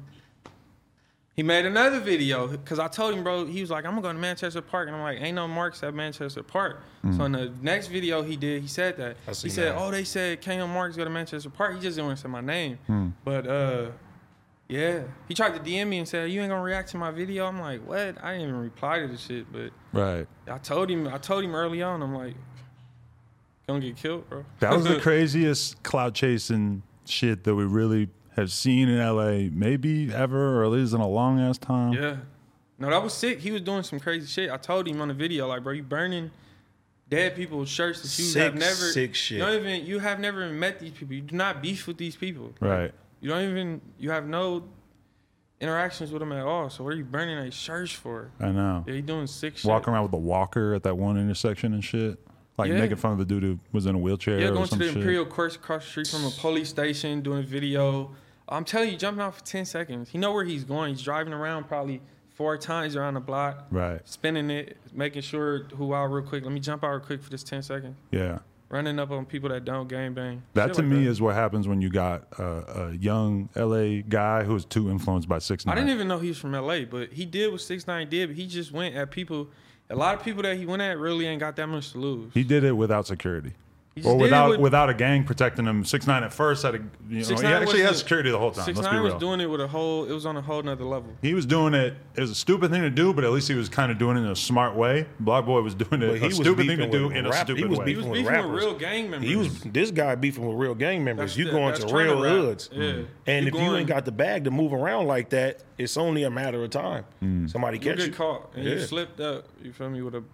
S4: he made another video because I told him, bro, he was like, I'm gonna go to Manchester Park. And I'm like, ain't no marks at Manchester Park. So in the next video he did, he said that. He said, oh, they said can't no marks go to Manchester Park. He just didn't want to say my name. But yeah, he tried to DM me and said, you ain't gonna react to my video? I'm like, what? I didn't even reply to the shit, but
S3: right.
S4: I told him early on, I'm like, gonna get killed, bro.
S3: That was the craziest clout chasing shit that we really have seen in LA, maybe ever, or at least in a long ass time.
S4: Yeah. No, that was sick. He was doing some crazy shit. I told him on the video, like, bro, you burning dead people's shirts that you have never
S5: sick shit.
S4: You have never even met these people. You do not beef with these people.
S3: Right.
S4: You have no interactions with them at all. So what are you burning their shirts for?
S3: I know.
S4: Yeah, you doing sick shit.
S3: Walking around with a walker at that one intersection and shit. Like making fun of the dude who was in a wheelchair.
S4: Yeah,
S3: or
S4: going
S3: some
S4: to the
S3: shit.
S4: Imperial Course across the street from a police station, doing a video. I'm telling you, jumping out for 10 seconds. He know where he's going. He's driving around probably 4 times around the block.
S3: Right.
S4: Spinning it, making sure who out real quick. Let me jump out real quick for this 10 seconds.
S3: Yeah.
S4: Running up on people that don't gangbang.
S3: That
S4: Shit
S3: to
S4: like
S3: me
S4: that.
S3: is what happens when you got a young LA guy who's too influenced by 6ix9ine.
S4: I didn't even know he was from LA, but he did what 6ix9ine did, but he just went at people. A lot of people that he went at really ain't got that much to lose.
S3: He did it without security.
S4: He just
S3: Or
S4: did it
S3: without a gang protecting him. 6ix9ine at first had he actually had security the whole time. Let's be
S4: 6ix9ine was
S3: real.
S4: doing it with it was on a whole nother level.
S3: He was doing it. It was a stupid thing to do, but at least he was kind of doing it in a smart way. Block Boy was doing it a stupid thing to do in a stupid way.
S4: He was beefing with real gang members.
S5: This guy beefing with real gang members. You
S4: That's
S5: going to
S4: trying
S5: real
S4: rap.
S5: hoods.
S4: Yeah.
S5: And if you ain't got the bag to move around like that, it's only a matter of time. Somebody
S4: You
S5: catch
S4: get
S5: you.
S4: caught and you slipped up. You feel me with a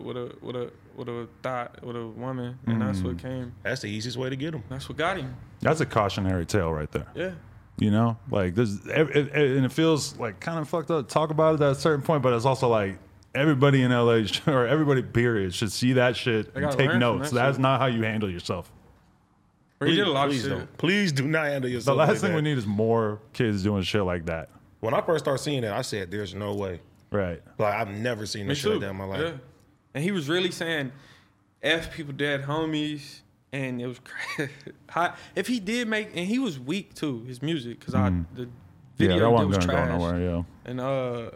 S4: thought with a woman, and that's what came.
S5: That's the easiest way to get him.
S4: That's what got him.
S3: That's a cautionary tale right there.
S4: Yeah.
S3: You know, like and it feels like kind of fucked up to talk about it at a certain point, but it's also like everybody in LA or everybody period should see that shit and
S4: gotta
S3: take
S4: learn from
S3: notes.
S4: that
S3: That's
S4: shit.
S3: not how you handle yourself.
S4: He did a lot of
S5: Please
S4: shit.
S5: don't. Please do not handle
S3: The
S5: yourself.
S3: last
S5: like
S3: thing
S5: that.
S3: we need is more kids doing shit like that.
S5: When I first started seeing that, I said, "There's no way."
S3: Right.
S5: Like I've never seen
S4: Me
S5: this shit like
S4: too.
S5: that in my life.
S4: Yeah. And he was really saying, "F people dead homies," and it was crazy. If he did make, and he was weak too, his music, because the video
S3: Yeah, that wasn't
S4: was
S3: gonna
S4: trash.
S3: go nowhere. Yeah.
S4: And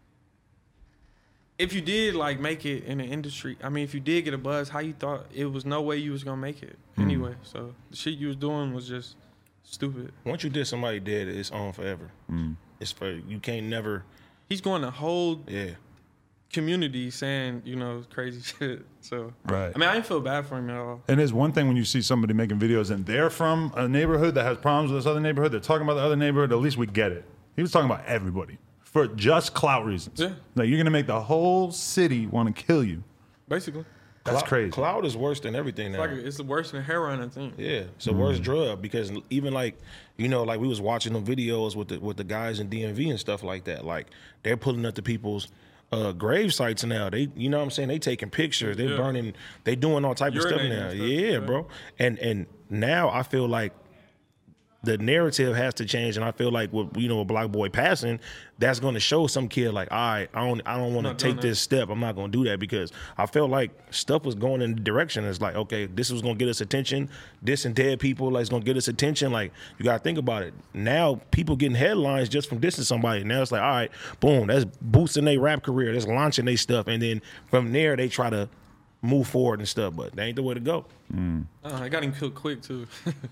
S4: if you did like make it in the industry, I mean, if you did get a buzz, how you thought it was no way you was gonna make it anyway. So the shit you was doing was just stupid.
S5: Once you did somebody dead, it's on forever. It's for you can't never.
S4: He's going to hold
S5: Yeah.
S4: community saying, you know, crazy shit. So,
S3: Right.
S4: I mean, I didn't feel bad for him at all.
S3: And it's one thing when you see somebody making videos and they're from a neighborhood that has problems with this other neighborhood. They're talking about the other neighborhood. At least we get it. He was talking about everybody for just clout reasons.
S4: Yeah.
S3: Like you're gonna make the whole city want to kill you.
S4: Basically,
S3: That's crazy.
S5: Cloud is worse than everything now.
S4: it's worse than heroin, I think.
S5: Yeah, it's a worse drug because even like, you know, like we was watching them videos with the guys in DMV and stuff like that. Like they're pulling up to people's grave sites now. They, you know what I'm saying? They taking pictures. They burning. They doing all type of stuff
S4: Urinating
S5: now.
S4: and stuff,
S5: Yeah, bro. And now I feel like the narrative has to change, and I feel like with a Black Boy passing, that's going to show some kid like, all right, I don't want to take this step. I'm not going to do that because I felt like stuff was going in the direction. It's like, okay, this was going to get us attention. This and dead people, like, it's going to get us attention. Like, you got to think about it. Now people getting headlines just from dissing somebody. Now it's like, all right, boom, that's boosting their rap career. That's launching their stuff, and then from there they try to move forward and stuff. But that ain't the way to go.
S4: I got him killed quick too.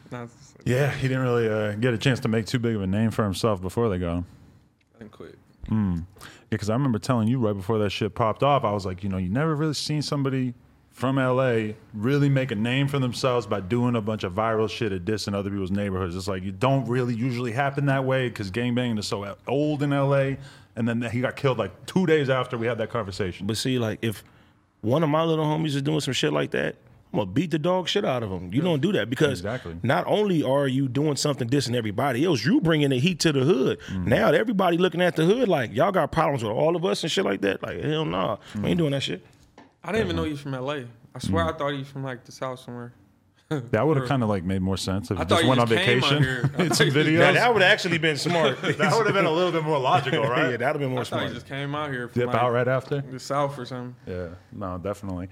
S3: Yeah, he didn't really get a chance to make too big of a name for himself before they got him.
S4: Got him quick.
S3: Yeah, because I remember telling you right before that shit popped off, I was like, you never really seen somebody from LA really make a name for themselves by doing a bunch of viral shit at dissing other people's neighborhoods. It's like, you don't really usually happen that way because gangbanging is so old in LA. And then he got killed like 2 days after we had that conversation.
S5: But see, like, if one of my little homies is doing some shit like that, I'm gonna beat the dog shit out of him. You don't do that because not only are you doing something dissing everybody else, you bringing the heat to the hood. Now everybody looking at the hood like, y'all got problems with all of us and shit like that. Like, hell nah, we ain't doing that shit.
S4: I didn't even know he was from LA. I swear I thought he was from like the South somewhere.
S3: That would have kind of like made more sense if
S4: I
S3: you
S4: thought
S3: just
S4: you
S3: went on
S4: just came out
S3: vacation.
S4: here. I
S3: Did
S4: thought
S3: some
S4: you-
S3: videos.
S5: Now, that would have actually been smart.
S3: That would have been a little bit more logical, right?
S5: Yeah, that would have been more
S4: I thought he
S5: smart.
S4: just came out here from
S3: Dip out right after?
S4: the South or something.
S3: Yeah, no, definitely.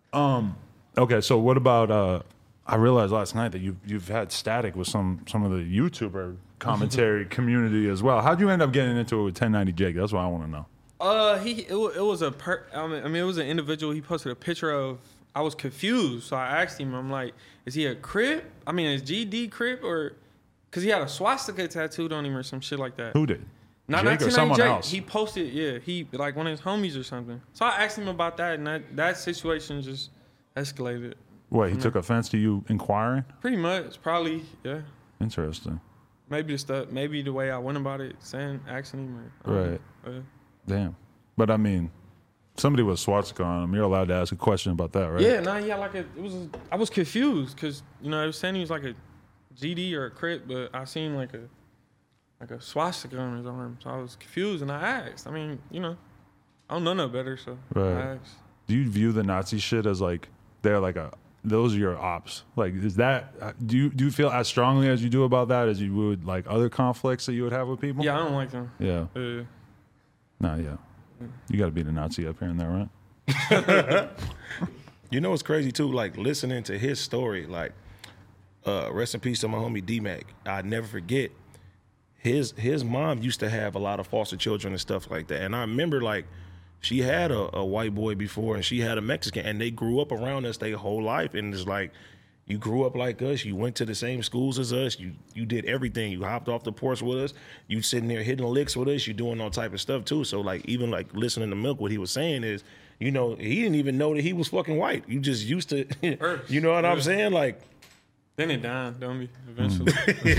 S3: Okay, so what about? I realized last night that you've had static with some of the YouTuber commentary community as well. How'd you end up getting into it with 1090 Jake? That's what I want to know.
S4: It was it was an individual. He posted a picture of. I was confused, so I asked him. I'm like, is he a Crip? I mean, is GD Crip or? Because he had a swastika tattooed on him or some shit like that.
S3: Who did?
S4: Not
S3: Jake or
S4: 1090
S3: someone
S4: Jake.
S3: else?
S4: He posted, he like one of his homies or something. So I asked him about that, and that situation just escalated.
S3: What, he took offense to you inquiring?
S4: Pretty much, probably, yeah.
S3: Interesting.
S4: Maybe the way I went about it, asking him. Or, I don't
S3: Right.
S4: know.
S3: Damn. But I mean, somebody with swastika on him. You're allowed to ask a question about that, right?
S4: Yeah, I was confused because I was saying he was like a GD or a Crip, but I seen like a swastika on his arm, so I was confused and I asked. I mean, I don't know no better, so
S3: Right.
S4: I asked.
S3: Do you view the Nazi shit as like they're like those are your ops? Like, is that do you feel as strongly as you do about that as you would like other conflicts that you would have with people?
S4: Yeah, I don't like them.
S3: Yeah. Nah, yeah. You got to be the Nazi up here and there, right?
S5: You know what's crazy too? Like listening to his story, like rest in peace to my homie D-Mac. I never forget his mom used to have a lot of foster children and stuff like that. And I remember like she had a white boy before and she had a Mexican, and they grew up around us their whole life. And it's like, you grew up like us. You went to the same schools as us. You did everything. You hopped off the porch with us. You sitting there hitting licks with us. You doing all type of stuff too. So like even like listening to Milk, what he was saying is, he didn't even know that he was fucking white. You just used to, you know what I'm saying? Like,
S4: Then it died, don't we? Eventually.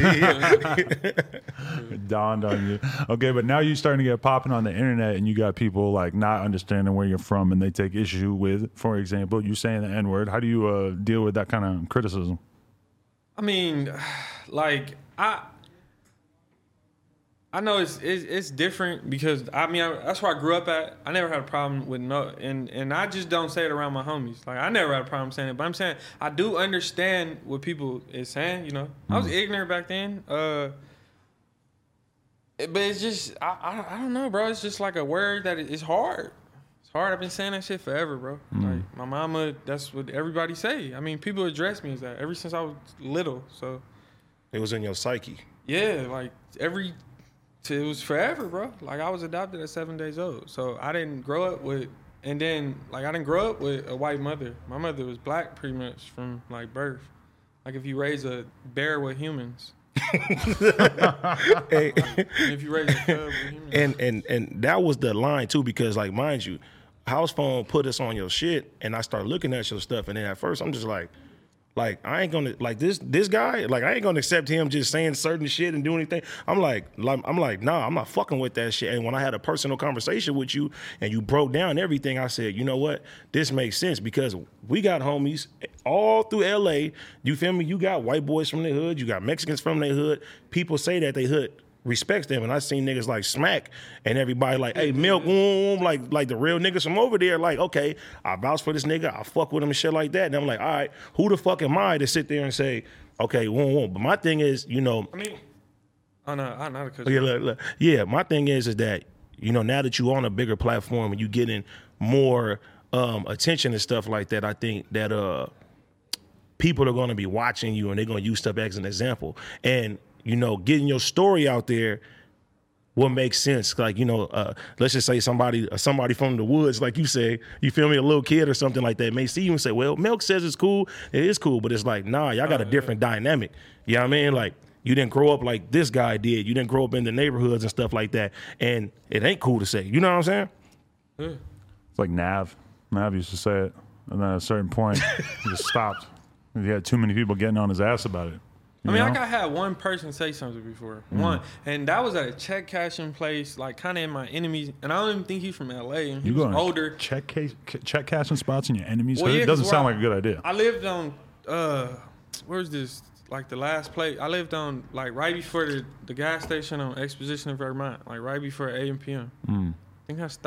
S3: It dawned on you. Okay, but now you're starting to get popping on the internet and you got people like not understanding where you're from and they take issue with, for example, you saying the N-word. How do you deal with that kind of criticism?
S4: I mean, like I know it's different because that's where I grew up at. I never had a problem with and I just don't say it around my homies. Like I never had a problem saying it, but I'm saying I do understand what people is saying. I was ignorant back then. But it's just I don't know, bro. It's just like a word that it's hard. It's hard. I've been saying that shit forever, bro. Like my mama, that's what everybody say. I mean, people address me as that ever since I was little. So
S5: it was in your psyche.
S4: yeah, like it was forever, bro. Like I was adopted at 7 days old, so I didn't grow up with, and then like I didn't grow up with a white mother. My mother was black pretty much from like birth. Like if you raise a bear with humans, If you raise a cub,
S5: and that was the line too, because like, mind you, House Phone put us on your shit, and I started looking at your stuff, and then at first I'm just like I ain't gonna like this guy, like I ain't gonna accept him just saying certain shit and doing anything. I'm like, nah, I'm not fucking with that shit. And when I had a personal conversation with you and you broke down everything, I said, you know what, this makes sense, because we got homies all through LA. You feel me? You got white boys from the hood, you got Mexicans from their hood. People say that they hood respects them, and I seen niggas like Smack and everybody like, hey, Milk, like the real niggas from over there, like, okay, I vouch for this nigga, I fuck with him and shit like that. And I'm like, all right, who the fuck am I to sit there and say, okay, but my thing is, you know,
S4: I mean, I'm not a
S5: look. Yeah, my thing is that, you know, now that you on a bigger platform and you getting more attention and stuff like that, I think that people are going to be watching you and they're going to use stuff as an example. And you know, getting your story out there will make sense. Like, you know, let's just say somebody from the woods, like you say, you feel me, a little kid or something like that may see you and say, well, Milk says it's cool. It is cool, but it's like, nah, y'all got a different dynamic. You know what I mean? Like, you didn't grow up like this guy did. You didn't grow up in the neighborhoods and stuff like that. And it ain't cool to say. You know what I'm saying?
S4: Yeah.
S3: It's like Nav. Nav used to say it. And then at a certain point, he just stopped. He had too many people getting on his ass about it.
S4: I mean, I had one person say something before. One. And that was at a check cashing place, like kind of in my enemies. And I don't even think he's from LA. And he was older.
S3: Check cashing spots in your enemies?
S4: Well, yeah,
S3: it doesn't sound like a good idea.
S4: I lived on, where's this? Like the last place. I lived on, like right before the gas station on Exposition in Vermont. Like right before AM/PM. I think that's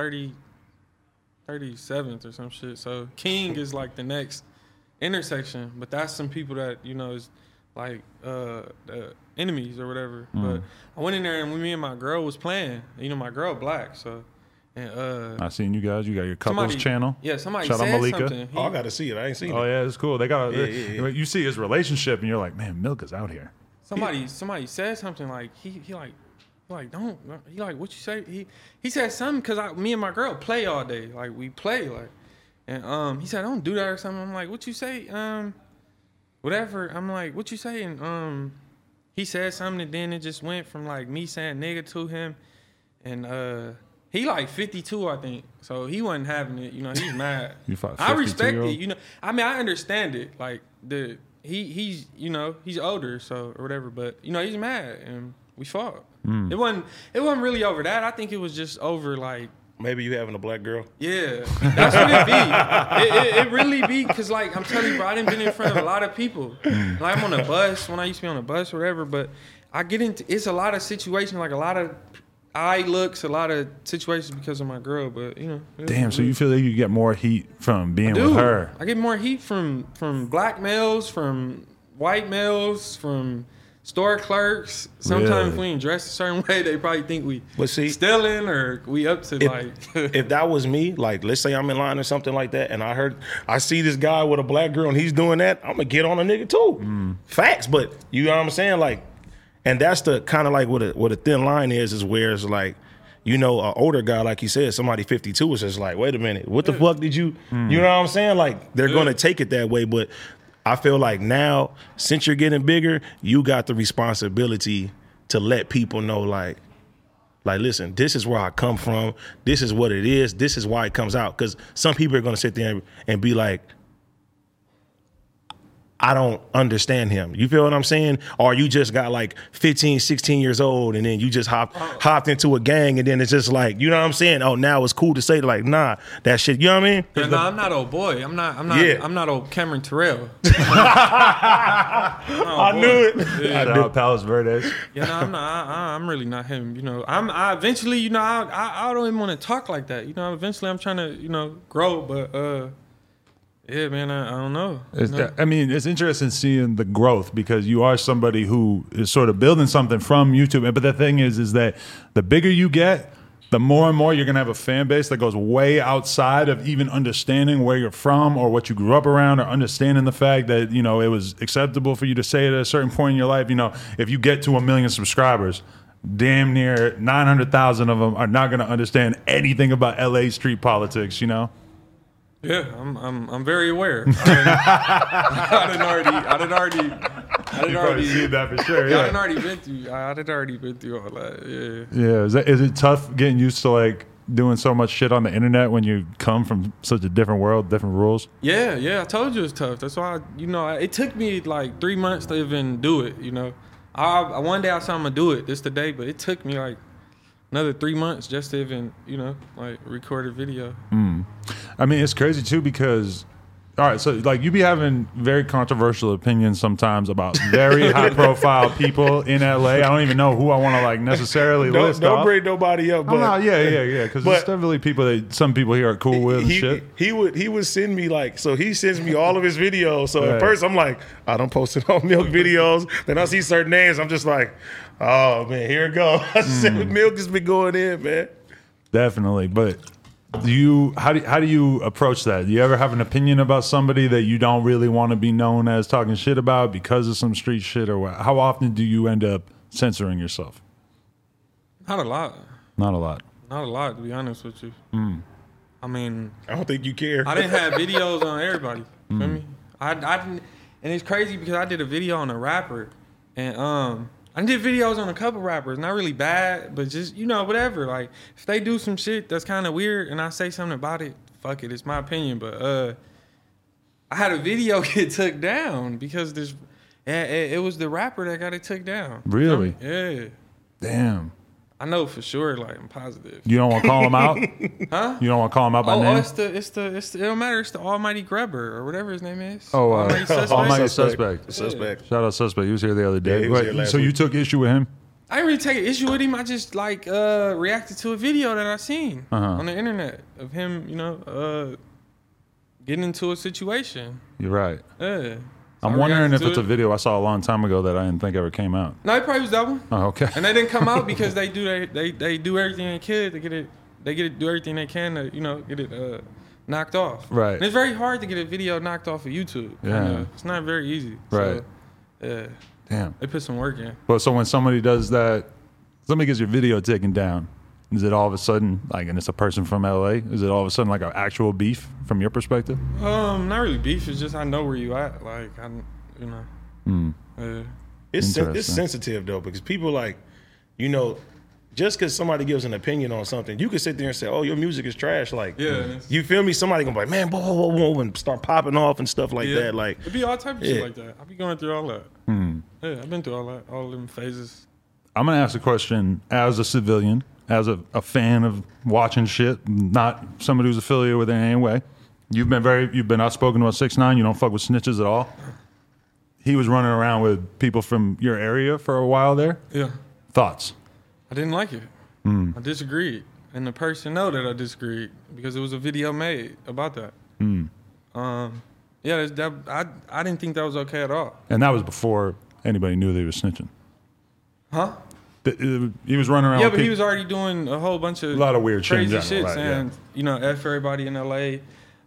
S4: 37th or some shit. So King is like the next intersection. But that's some people that, you know, is like the enemies or whatever. But I went in there and me and my girl was playing. You know, my girl black, so and
S3: I seen you guys. You got your couples channel.
S4: Yeah, somebody
S3: Shout
S4: said
S3: out Malika.
S4: something.
S5: I gotta see it. I ain't seen it.
S3: Oh yeah, it's cool. They got
S5: Yeah.
S3: you see his relationship and you're like, man, Milk is out here.
S4: Somebody said something like he like don't he like what you say he said something because me and my girl play all day, like we play like, and he said don't do that or something. I'm like, what you say? Whatever. I'm like, what you saying? He said something, and then it just went from like me saying nigga to him, and he like 52, I think. So he wasn't having it. You know, he's mad. I respect it. You know, I mean, I understand it. Like he's you know, he's older, so or whatever. But you know, he's mad, and we fought. It wasn't really over that. I think it was just over like.
S5: Maybe you having a black girl?
S4: Yeah, that's what it be. It really be, because, like, I'm telling you, bro, I done been in front of a lot of people. Like, I'm on a bus, when I used to be on a bus or whatever, but I get into, it's a lot of situations, like a lot of eye looks, a lot of situations because of my girl, but, you know.
S3: Damn, so you feel like you get more heat from being with her?
S4: I get more heat from black males, from white males, from store clerks. Sometimes if we ain't dressed a certain way, they probably think we stealing or we up to
S5: if that was me, like let's say I'm in line or something like that, and I see this guy with a black girl and he's doing that, I'm gonna get on a nigga too. Facts, but you know what I'm saying? Like, and that's the kind of like what a thin line is where it's like, you know, an older guy, like you said, somebody 52 is just like, wait a minute, what the fuck did you, you know what I'm saying? Like, they're gonna take it that way, but I feel like now, since you're getting bigger, you got the responsibility to let people know, like, listen, this is where I come from. This is what it is. This is why it comes out. Because some people are going to sit there and be like, I don't understand him. You feel what I'm saying? Or you just got like 15, 16 years old and then you just hopped into a gang and then it's just like, you know what I'm saying? Oh, now it's cool to say like, nah, that shit, you know what I mean?
S4: Yeah, no, I'm not old boy. I'm not old Cameron Terrell.
S5: I knew it.
S3: Yeah, Palos Verdes.
S4: Yeah, no, I'm not. I'm really not him. You know, I eventually, you know, I don't even want to talk like that. You know, eventually I'm trying to, you know, grow, but yeah, man, I don't know.
S3: I mean, it's interesting seeing the growth because you are somebody who is sort of building something from YouTube. But the thing is that the bigger you get, the more and more you're going to have a fan base that goes way outside of even understanding where you're from or what you grew up around or understanding the fact that, you know, it was acceptable for you to say it at a certain point in your life. You know, if you get to 1 million subscribers, damn near 900,000 of them are not going to understand anything about LA street politics, you know?
S4: Yeah, I'm very aware. I done already I did
S3: You probably
S4: already
S3: seen that for sure.
S4: Yeah, I
S3: Yeah.
S4: did already been through all that. Yeah.
S3: Yeah. Is it tough getting used to like doing so much shit on the internet when you come from such a different world, different rules?
S4: Yeah. I told you it's tough. That's why, it took me like 3 months to even do it. I one day I said I'm gonna do it this today, but it took me like another 3 months just to even, like record a video.
S3: I mean, it's crazy too because, all right, so like you be having very controversial opinions sometimes about very high profile people in LA. I don't even know who I want to like necessarily list
S5: Don't
S3: off.
S5: bring nobody up.
S3: I'm
S5: But
S3: not, yeah, because there's definitely people that some people here are cool with and shit.
S5: he would send me like, so he sends me all of his videos. So
S3: Right.
S5: at first I'm like, I don't post it on Milk videos. Then I see certain names, I'm just like, oh man, here it go. Milk has been going in, man.
S3: Definitely, but how do you approach that? Do you ever have an opinion about somebody that you don't really want to be known as talking shit about because of some street shit, or what? How often do you end up censoring yourself?
S4: Not a lot.
S3: Not a lot.
S4: Not a lot, to be honest with you. I mean,
S5: I don't think you care.
S4: I didn't have videos on everybody. Feel me? I didn't, and it's crazy because I did a video on a rapper, and I did videos on a couple rappers, not really bad, but just whatever. Like if they do some shit that's kind of weird, and I say something about it, fuck it, it's my opinion. But I had a video get took down because it was the rapper that got it took down.
S3: Really?
S4: Yeah.
S3: Damn.
S4: I know for sure. Like I'm positive.
S3: You don't want to call him out?
S4: Huh?
S3: You don't want to call him out by name?
S4: it's the it don't matter. It's the Almighty Grubber or whatever his name is.
S3: Oh,
S4: Almighty Suspect.
S3: Almighty Suspect.
S5: Suspect.
S3: Shout out Suspect. He was here the other day.
S5: Yeah, he was here last
S3: so you
S5: week.
S3: took issue with him?
S4: I didn't really take an issue with him. I just like reacted to a video that I seen on the internet of him, getting into a situation.
S3: You're right.
S4: Yeah. So
S3: I'm
S4: I
S3: wondering if
S4: reacted
S3: it's
S4: to
S3: a
S4: it.
S3: video I saw a long time ago that I didn't think ever came out.
S4: No, it probably was that one.
S3: Oh, okay.
S4: And they didn't come out because they do everything they could to get it. They do everything they can to get it knocked off.
S3: Right.
S4: And it's very hard to get a video knocked off of YouTube.
S3: Yeah.
S4: It's not very easy.
S3: Right.
S4: So, yeah.
S3: Damn.
S4: They put some work in.
S3: But so when somebody does that, somebody gets your video taken down, is it all of a sudden like, and it's a person from LA? Is it all of a sudden like an actual beef from your perspective?
S4: Not really beef. It's just I know where you at. Like
S5: It's
S3: Interesting.
S5: sensitive though, because people like, just because somebody gives an opinion on something, you can sit there and say, "Oh, your music is trash." Like,
S4: Yeah.
S5: you feel me? Somebody gonna be like, "Man, whoa," and start popping off and stuff like that. Like,
S4: it'd be all type of
S5: Yeah.
S4: shit like that. I be going through all that. Yeah, I've been through all that, all them phases.
S3: I'm gonna ask a question as a civilian, as a fan of watching shit, not somebody who's affiliated with it in any way. You've been outspoken about 6ix9ine. You don't fuck with snitches at all. He was running around with people from your area for a while there.
S4: Yeah,
S3: Thoughts?
S4: I didn't like it. I disagreed, and the person know that I disagreed because it was a video made about that. Yeah, I didn't think that was okay at all.
S3: And that was before anybody knew that he was snitching.
S4: Huh?
S3: He was running around.
S4: Yeah,
S3: with
S4: but he
S3: people-
S4: was already doing a whole bunch of
S3: A lot of weird shit in
S4: crazy
S3: general,
S4: shit,
S3: right,
S4: saying F everybody in LA.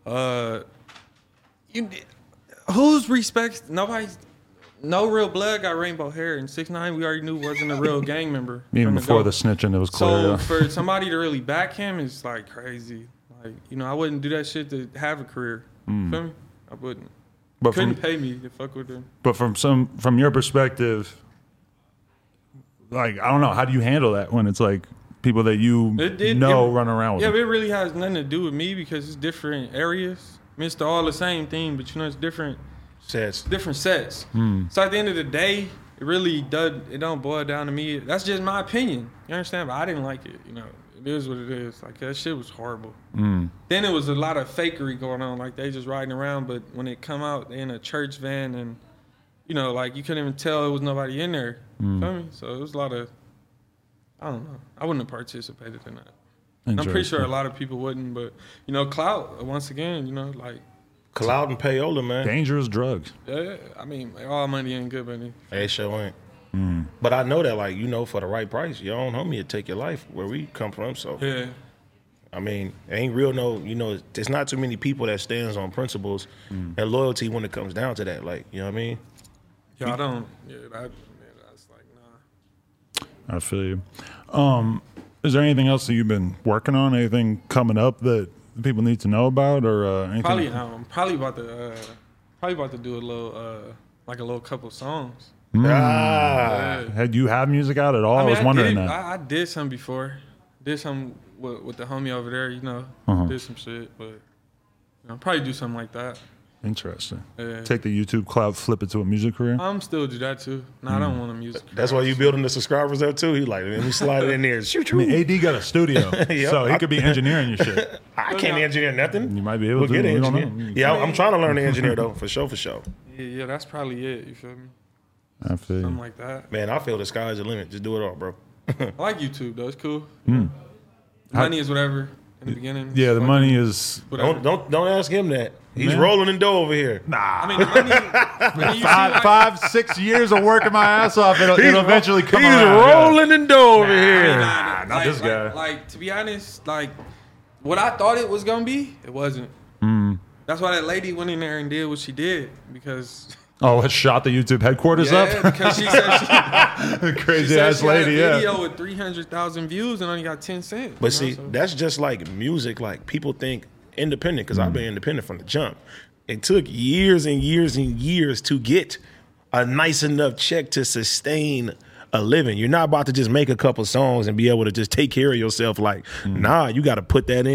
S4: Who's respects nobody's. No real blood got rainbow hair, and 6ix9ine we already knew wasn't a real gang member.
S3: Even
S4: from
S3: before
S4: go.
S3: the snitching, it was clear.
S4: So
S3: yeah.
S4: for somebody to really back him is like crazy. Like I wouldn't do that shit to have a career. Feel me? I wouldn't.
S3: But
S4: Couldn't
S3: from,
S4: pay me to fuck with him.
S3: but from your perspective, like I don't know, how do you handle that when it's like people that you run around with?
S4: Yeah,
S3: them?
S4: but it really has nothing to do with me because it's different areas. I mean, it's all the same thing, but it's different
S5: sets.
S4: sets. So at the end of the day, it really don't boil down to me. That's just my opinion. You understand? But I didn't like it. It is what it is. Like that shit was horrible. Then it was a lot of fakery going on. Like they just riding around, but when it come out, they in a church van and like you couldn't even tell it was nobody in there. Feel me? So it was a lot of, I don't know. I wouldn't have participated in that. And I'm pretty sure a lot of people wouldn't, but clout once again, like.
S5: Cloud and payola, man.
S3: Dangerous drugs.
S4: Yeah, I mean, all money ain't good money.
S5: It sure ain't. But I know that, like, for the right price, your own homie would take your life where we come from. So,
S4: Yeah.
S5: I mean, it ain't real. There's not too many people that stands on principles and loyalty when it comes down to that. Like, you know what I mean?
S4: Yeah, I don't. Yeah, that's like nah.
S3: I feel you. Is there anything else that you've been working on? Anything coming up that people need to know about, or anything?
S4: Probably about to do a little like a little couple songs.
S3: Had you have music out at all? I was wondering that.
S4: I did some before. Did some with the homie over there, did some shit, but I'll probably do something like that.
S3: Interesting. Take the YouTube clout, flip it to a music career?
S4: I'm still do that too. No, I don't want a music career.
S5: That's why you building the subscribers up too? He like, let me slide it in there. Shoot,
S3: I mean, AD got a studio, so he could be engineering your shit.
S5: I can't engineer nothing.
S3: You might be able to.
S5: Get an
S3: don't
S5: engineer.
S3: know.
S5: Yeah, I'm trying to learn to engineer though, for sure.
S4: Yeah, that's probably it. You feel me?
S3: I feel
S4: Something
S3: you.
S4: like that.
S5: Man, I feel the sky's the limit. Just do it all, bro.
S4: I like YouTube though. It's cool. Money is whatever in the beginning.
S3: Yeah, the money is...
S4: Whatever.
S5: Don't ask him that. He's
S3: Man.
S5: rolling in dough over here.
S3: Nah.
S4: I mean, the money. When you see, like,
S3: 5, 6 years of working my ass off, it'll eventually come
S5: He's
S3: around.
S5: rolling in dough over here.
S3: Nah, not this guy.
S4: Like, to be honest, like what I thought it was gonna be, it wasn't. That's why that lady went in there and did what she did because.
S3: Oh, it shot the YouTube headquarters up?
S4: Yeah, because she said
S3: Crazy
S4: she
S3: ass
S4: said
S3: lady,
S4: she had a
S3: yeah.
S4: video with 300,000 views and only got 10 cents.
S5: But see, that's just like music. Like people think independent because I've been independent from the jump. It took years and years and years to get a nice enough check to sustain a living. You're not about to just make a couple songs and be able to just take care of yourself. Like, nah, you got to put that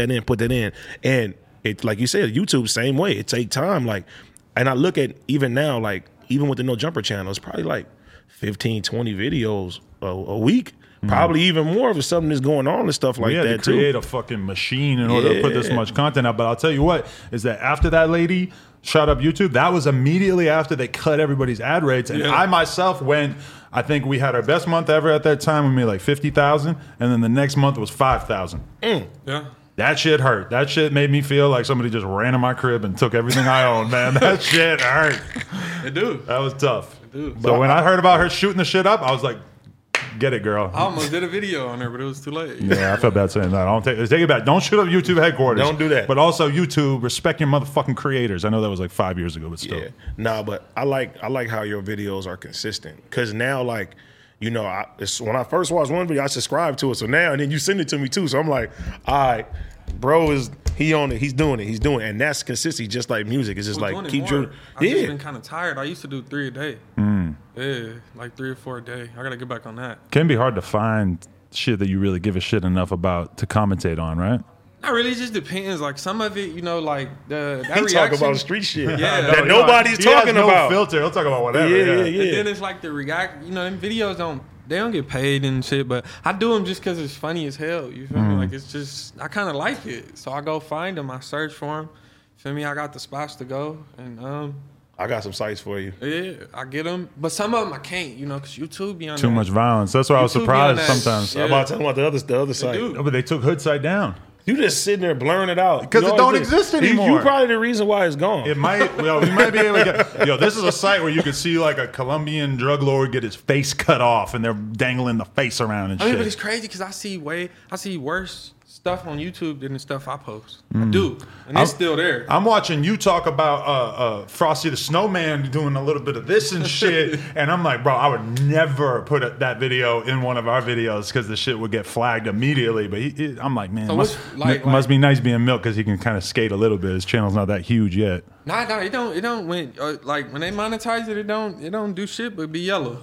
S5: in. And it, like you said, YouTube, same way. It take time. Like, and I look at even now, like, even with the No Jumper channel, it's probably like 15, 20 videos a week. Probably even more if something is going on and stuff like
S3: We had
S5: that
S3: to create
S5: too.
S3: a fucking machine in order to put this much content out. But I'll tell you what, is that after that lady shot up YouTube, that was immediately after they cut everybody's ad rates. And I myself went, I think we had our best month ever at that time. We made like 50,000. And then the next month was 5,000.
S4: Yeah.
S3: That shit hurt. That shit made me feel like somebody just ran in my crib and took everything I owned, man. That shit hurt.
S4: It do.
S3: That was tough.
S4: It do.
S3: So when I heard about her shooting the shit up, I was like, get it, girl.
S4: I almost did a video on her, but it was too late.
S3: Yeah, I felt bad saying that. Take it back. Don't shoot up YouTube headquarters.
S5: Don't do that.
S3: But also YouTube, respect your motherfucking creators. I know that was like 5 years ago, but still.
S5: Yeah, nah, but I like how your videos are consistent because now, like, you know, when I first watched one video, I subscribed to it. So now, and then you send it to me too. So I'm like, all right, bro, he on it? He's doing it, and that's consistency. Just like music, it's just like keep your
S4: I've just been kind of tired. I used to do 3 a day. Yeah, like 3 or 4 a day. I gotta get back on that.
S3: Can be hard to find shit that you really give a shit enough about to commentate on, right?
S4: Not really, it just depends. Like some of it, you know, like that
S5: he
S4: reaction.
S5: talk about street shit
S4: Yeah.
S5: that nobody's
S3: He
S5: talking
S3: has no
S5: about.
S3: filter. He'll talk about whatever.
S5: Yeah.
S4: And then it's like the react. You know, them videos don't get paid and shit, but I do them just because it's funny as hell. You feel me? Like it's just I kind of like it, so I go find them. I search for them. Feel me? I got the spots to go, and
S5: I got some sites for you.
S4: yeah, I get them. But some of them I can't, you know, because YouTube be on
S3: Too
S4: that.
S3: much violence. That's why I was
S4: YouTube be
S3: surprised
S4: on that
S3: sometimes.
S4: shit.
S5: I'm about to tell you about the other site.
S4: do.
S3: No, but they took Hood Side down.
S5: You just sitting there blurring it out
S3: Because
S5: You
S3: it
S5: always
S3: don't
S5: do.
S3: exist
S5: You
S3: anymore.
S5: probably the reason why it's gone.
S3: It might, we might be able to get, this is a site where you could see like a Colombian drug lord get his face cut off and they're dangling the face around and
S4: I mean, but
S3: shit.
S4: it's crazy because I see worse stuff on YouTube than the stuff I post. I do, and it's still there.
S3: I'm watching you talk about Frosty the Snowman doing a little bit of this and shit, and I'm like, bro, I would never put that video in one of our videos because the shit would get flagged immediately. But I'm like, man,
S4: So
S3: must,
S4: what's- like-
S3: must be nice being milk because he can kind of skate a little bit. His channel's not that huge yet.
S4: Nah, it don't. When like when they monetize it, it don't do shit but be yellow.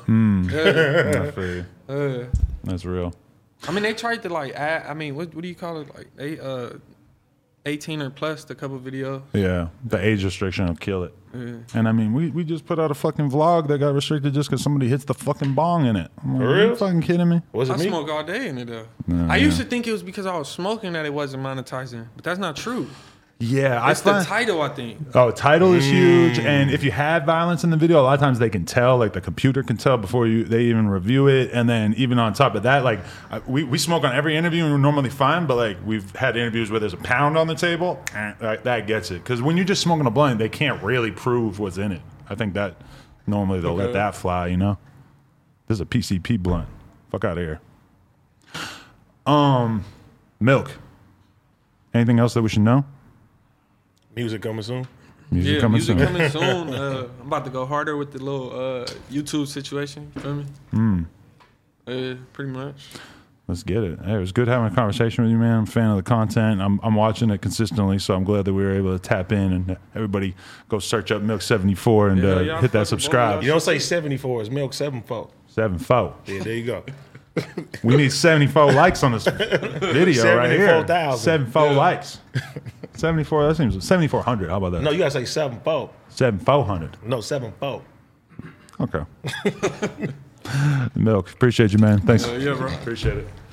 S3: I feel you. That's real.
S4: I mean, they tried to like add. I mean, what do you call it? Like they 18 or plus, a couple videos.
S3: Yeah, the age restriction will kill it. And I mean, we just put out a fucking vlog that got restricted just because somebody hits the fucking bong in it. I'm like,
S5: For
S3: are you
S5: real?
S3: fucking kidding me?
S5: Was it
S4: I
S5: me?
S4: smoke all day in it though. I used to think it was because I was smoking that it wasn't monetizing, but that's not true.
S3: Yeah,
S4: It's the title, I think.
S3: Oh, title is huge, and if you had violence in the video, a lot of times they can tell, like the computer can tell before they even review it, and then even on top of that, like we smoke on every interview and we're normally fine, but like we've had interviews where there's a pound on the table, that gets it, because when you're just smoking a blunt, they can't really prove what's in it. I think that normally they'll let that fly, you know. This is a PCP blunt. Fuck out of here. Milk. Anything else that we should know?
S5: Music coming soon.
S3: Music coming soon.
S4: coming soon. I'm about to go harder with the little YouTube situation. You feel me? Pretty much.
S3: Let's get it. Hey, it was good having a conversation with you, man. I'm a fan of the content. I'm watching it consistently, so I'm glad that we were able to tap in and everybody go search up Milk 74 and hit that subscribe.
S5: You don't say 74, it's Milk 74.
S3: 74.
S5: Yeah, there you go.
S3: We need 74 likes on this video right here.
S5: 74,000.
S3: 74 likes. 74. That seems 7,400. How about that?
S5: No, you gotta say 74.
S3: 7,400.
S5: No, 74.
S3: Okay. Milk, appreciate you, man. Thanks.
S4: Yeah, bro.
S3: Appreciate it.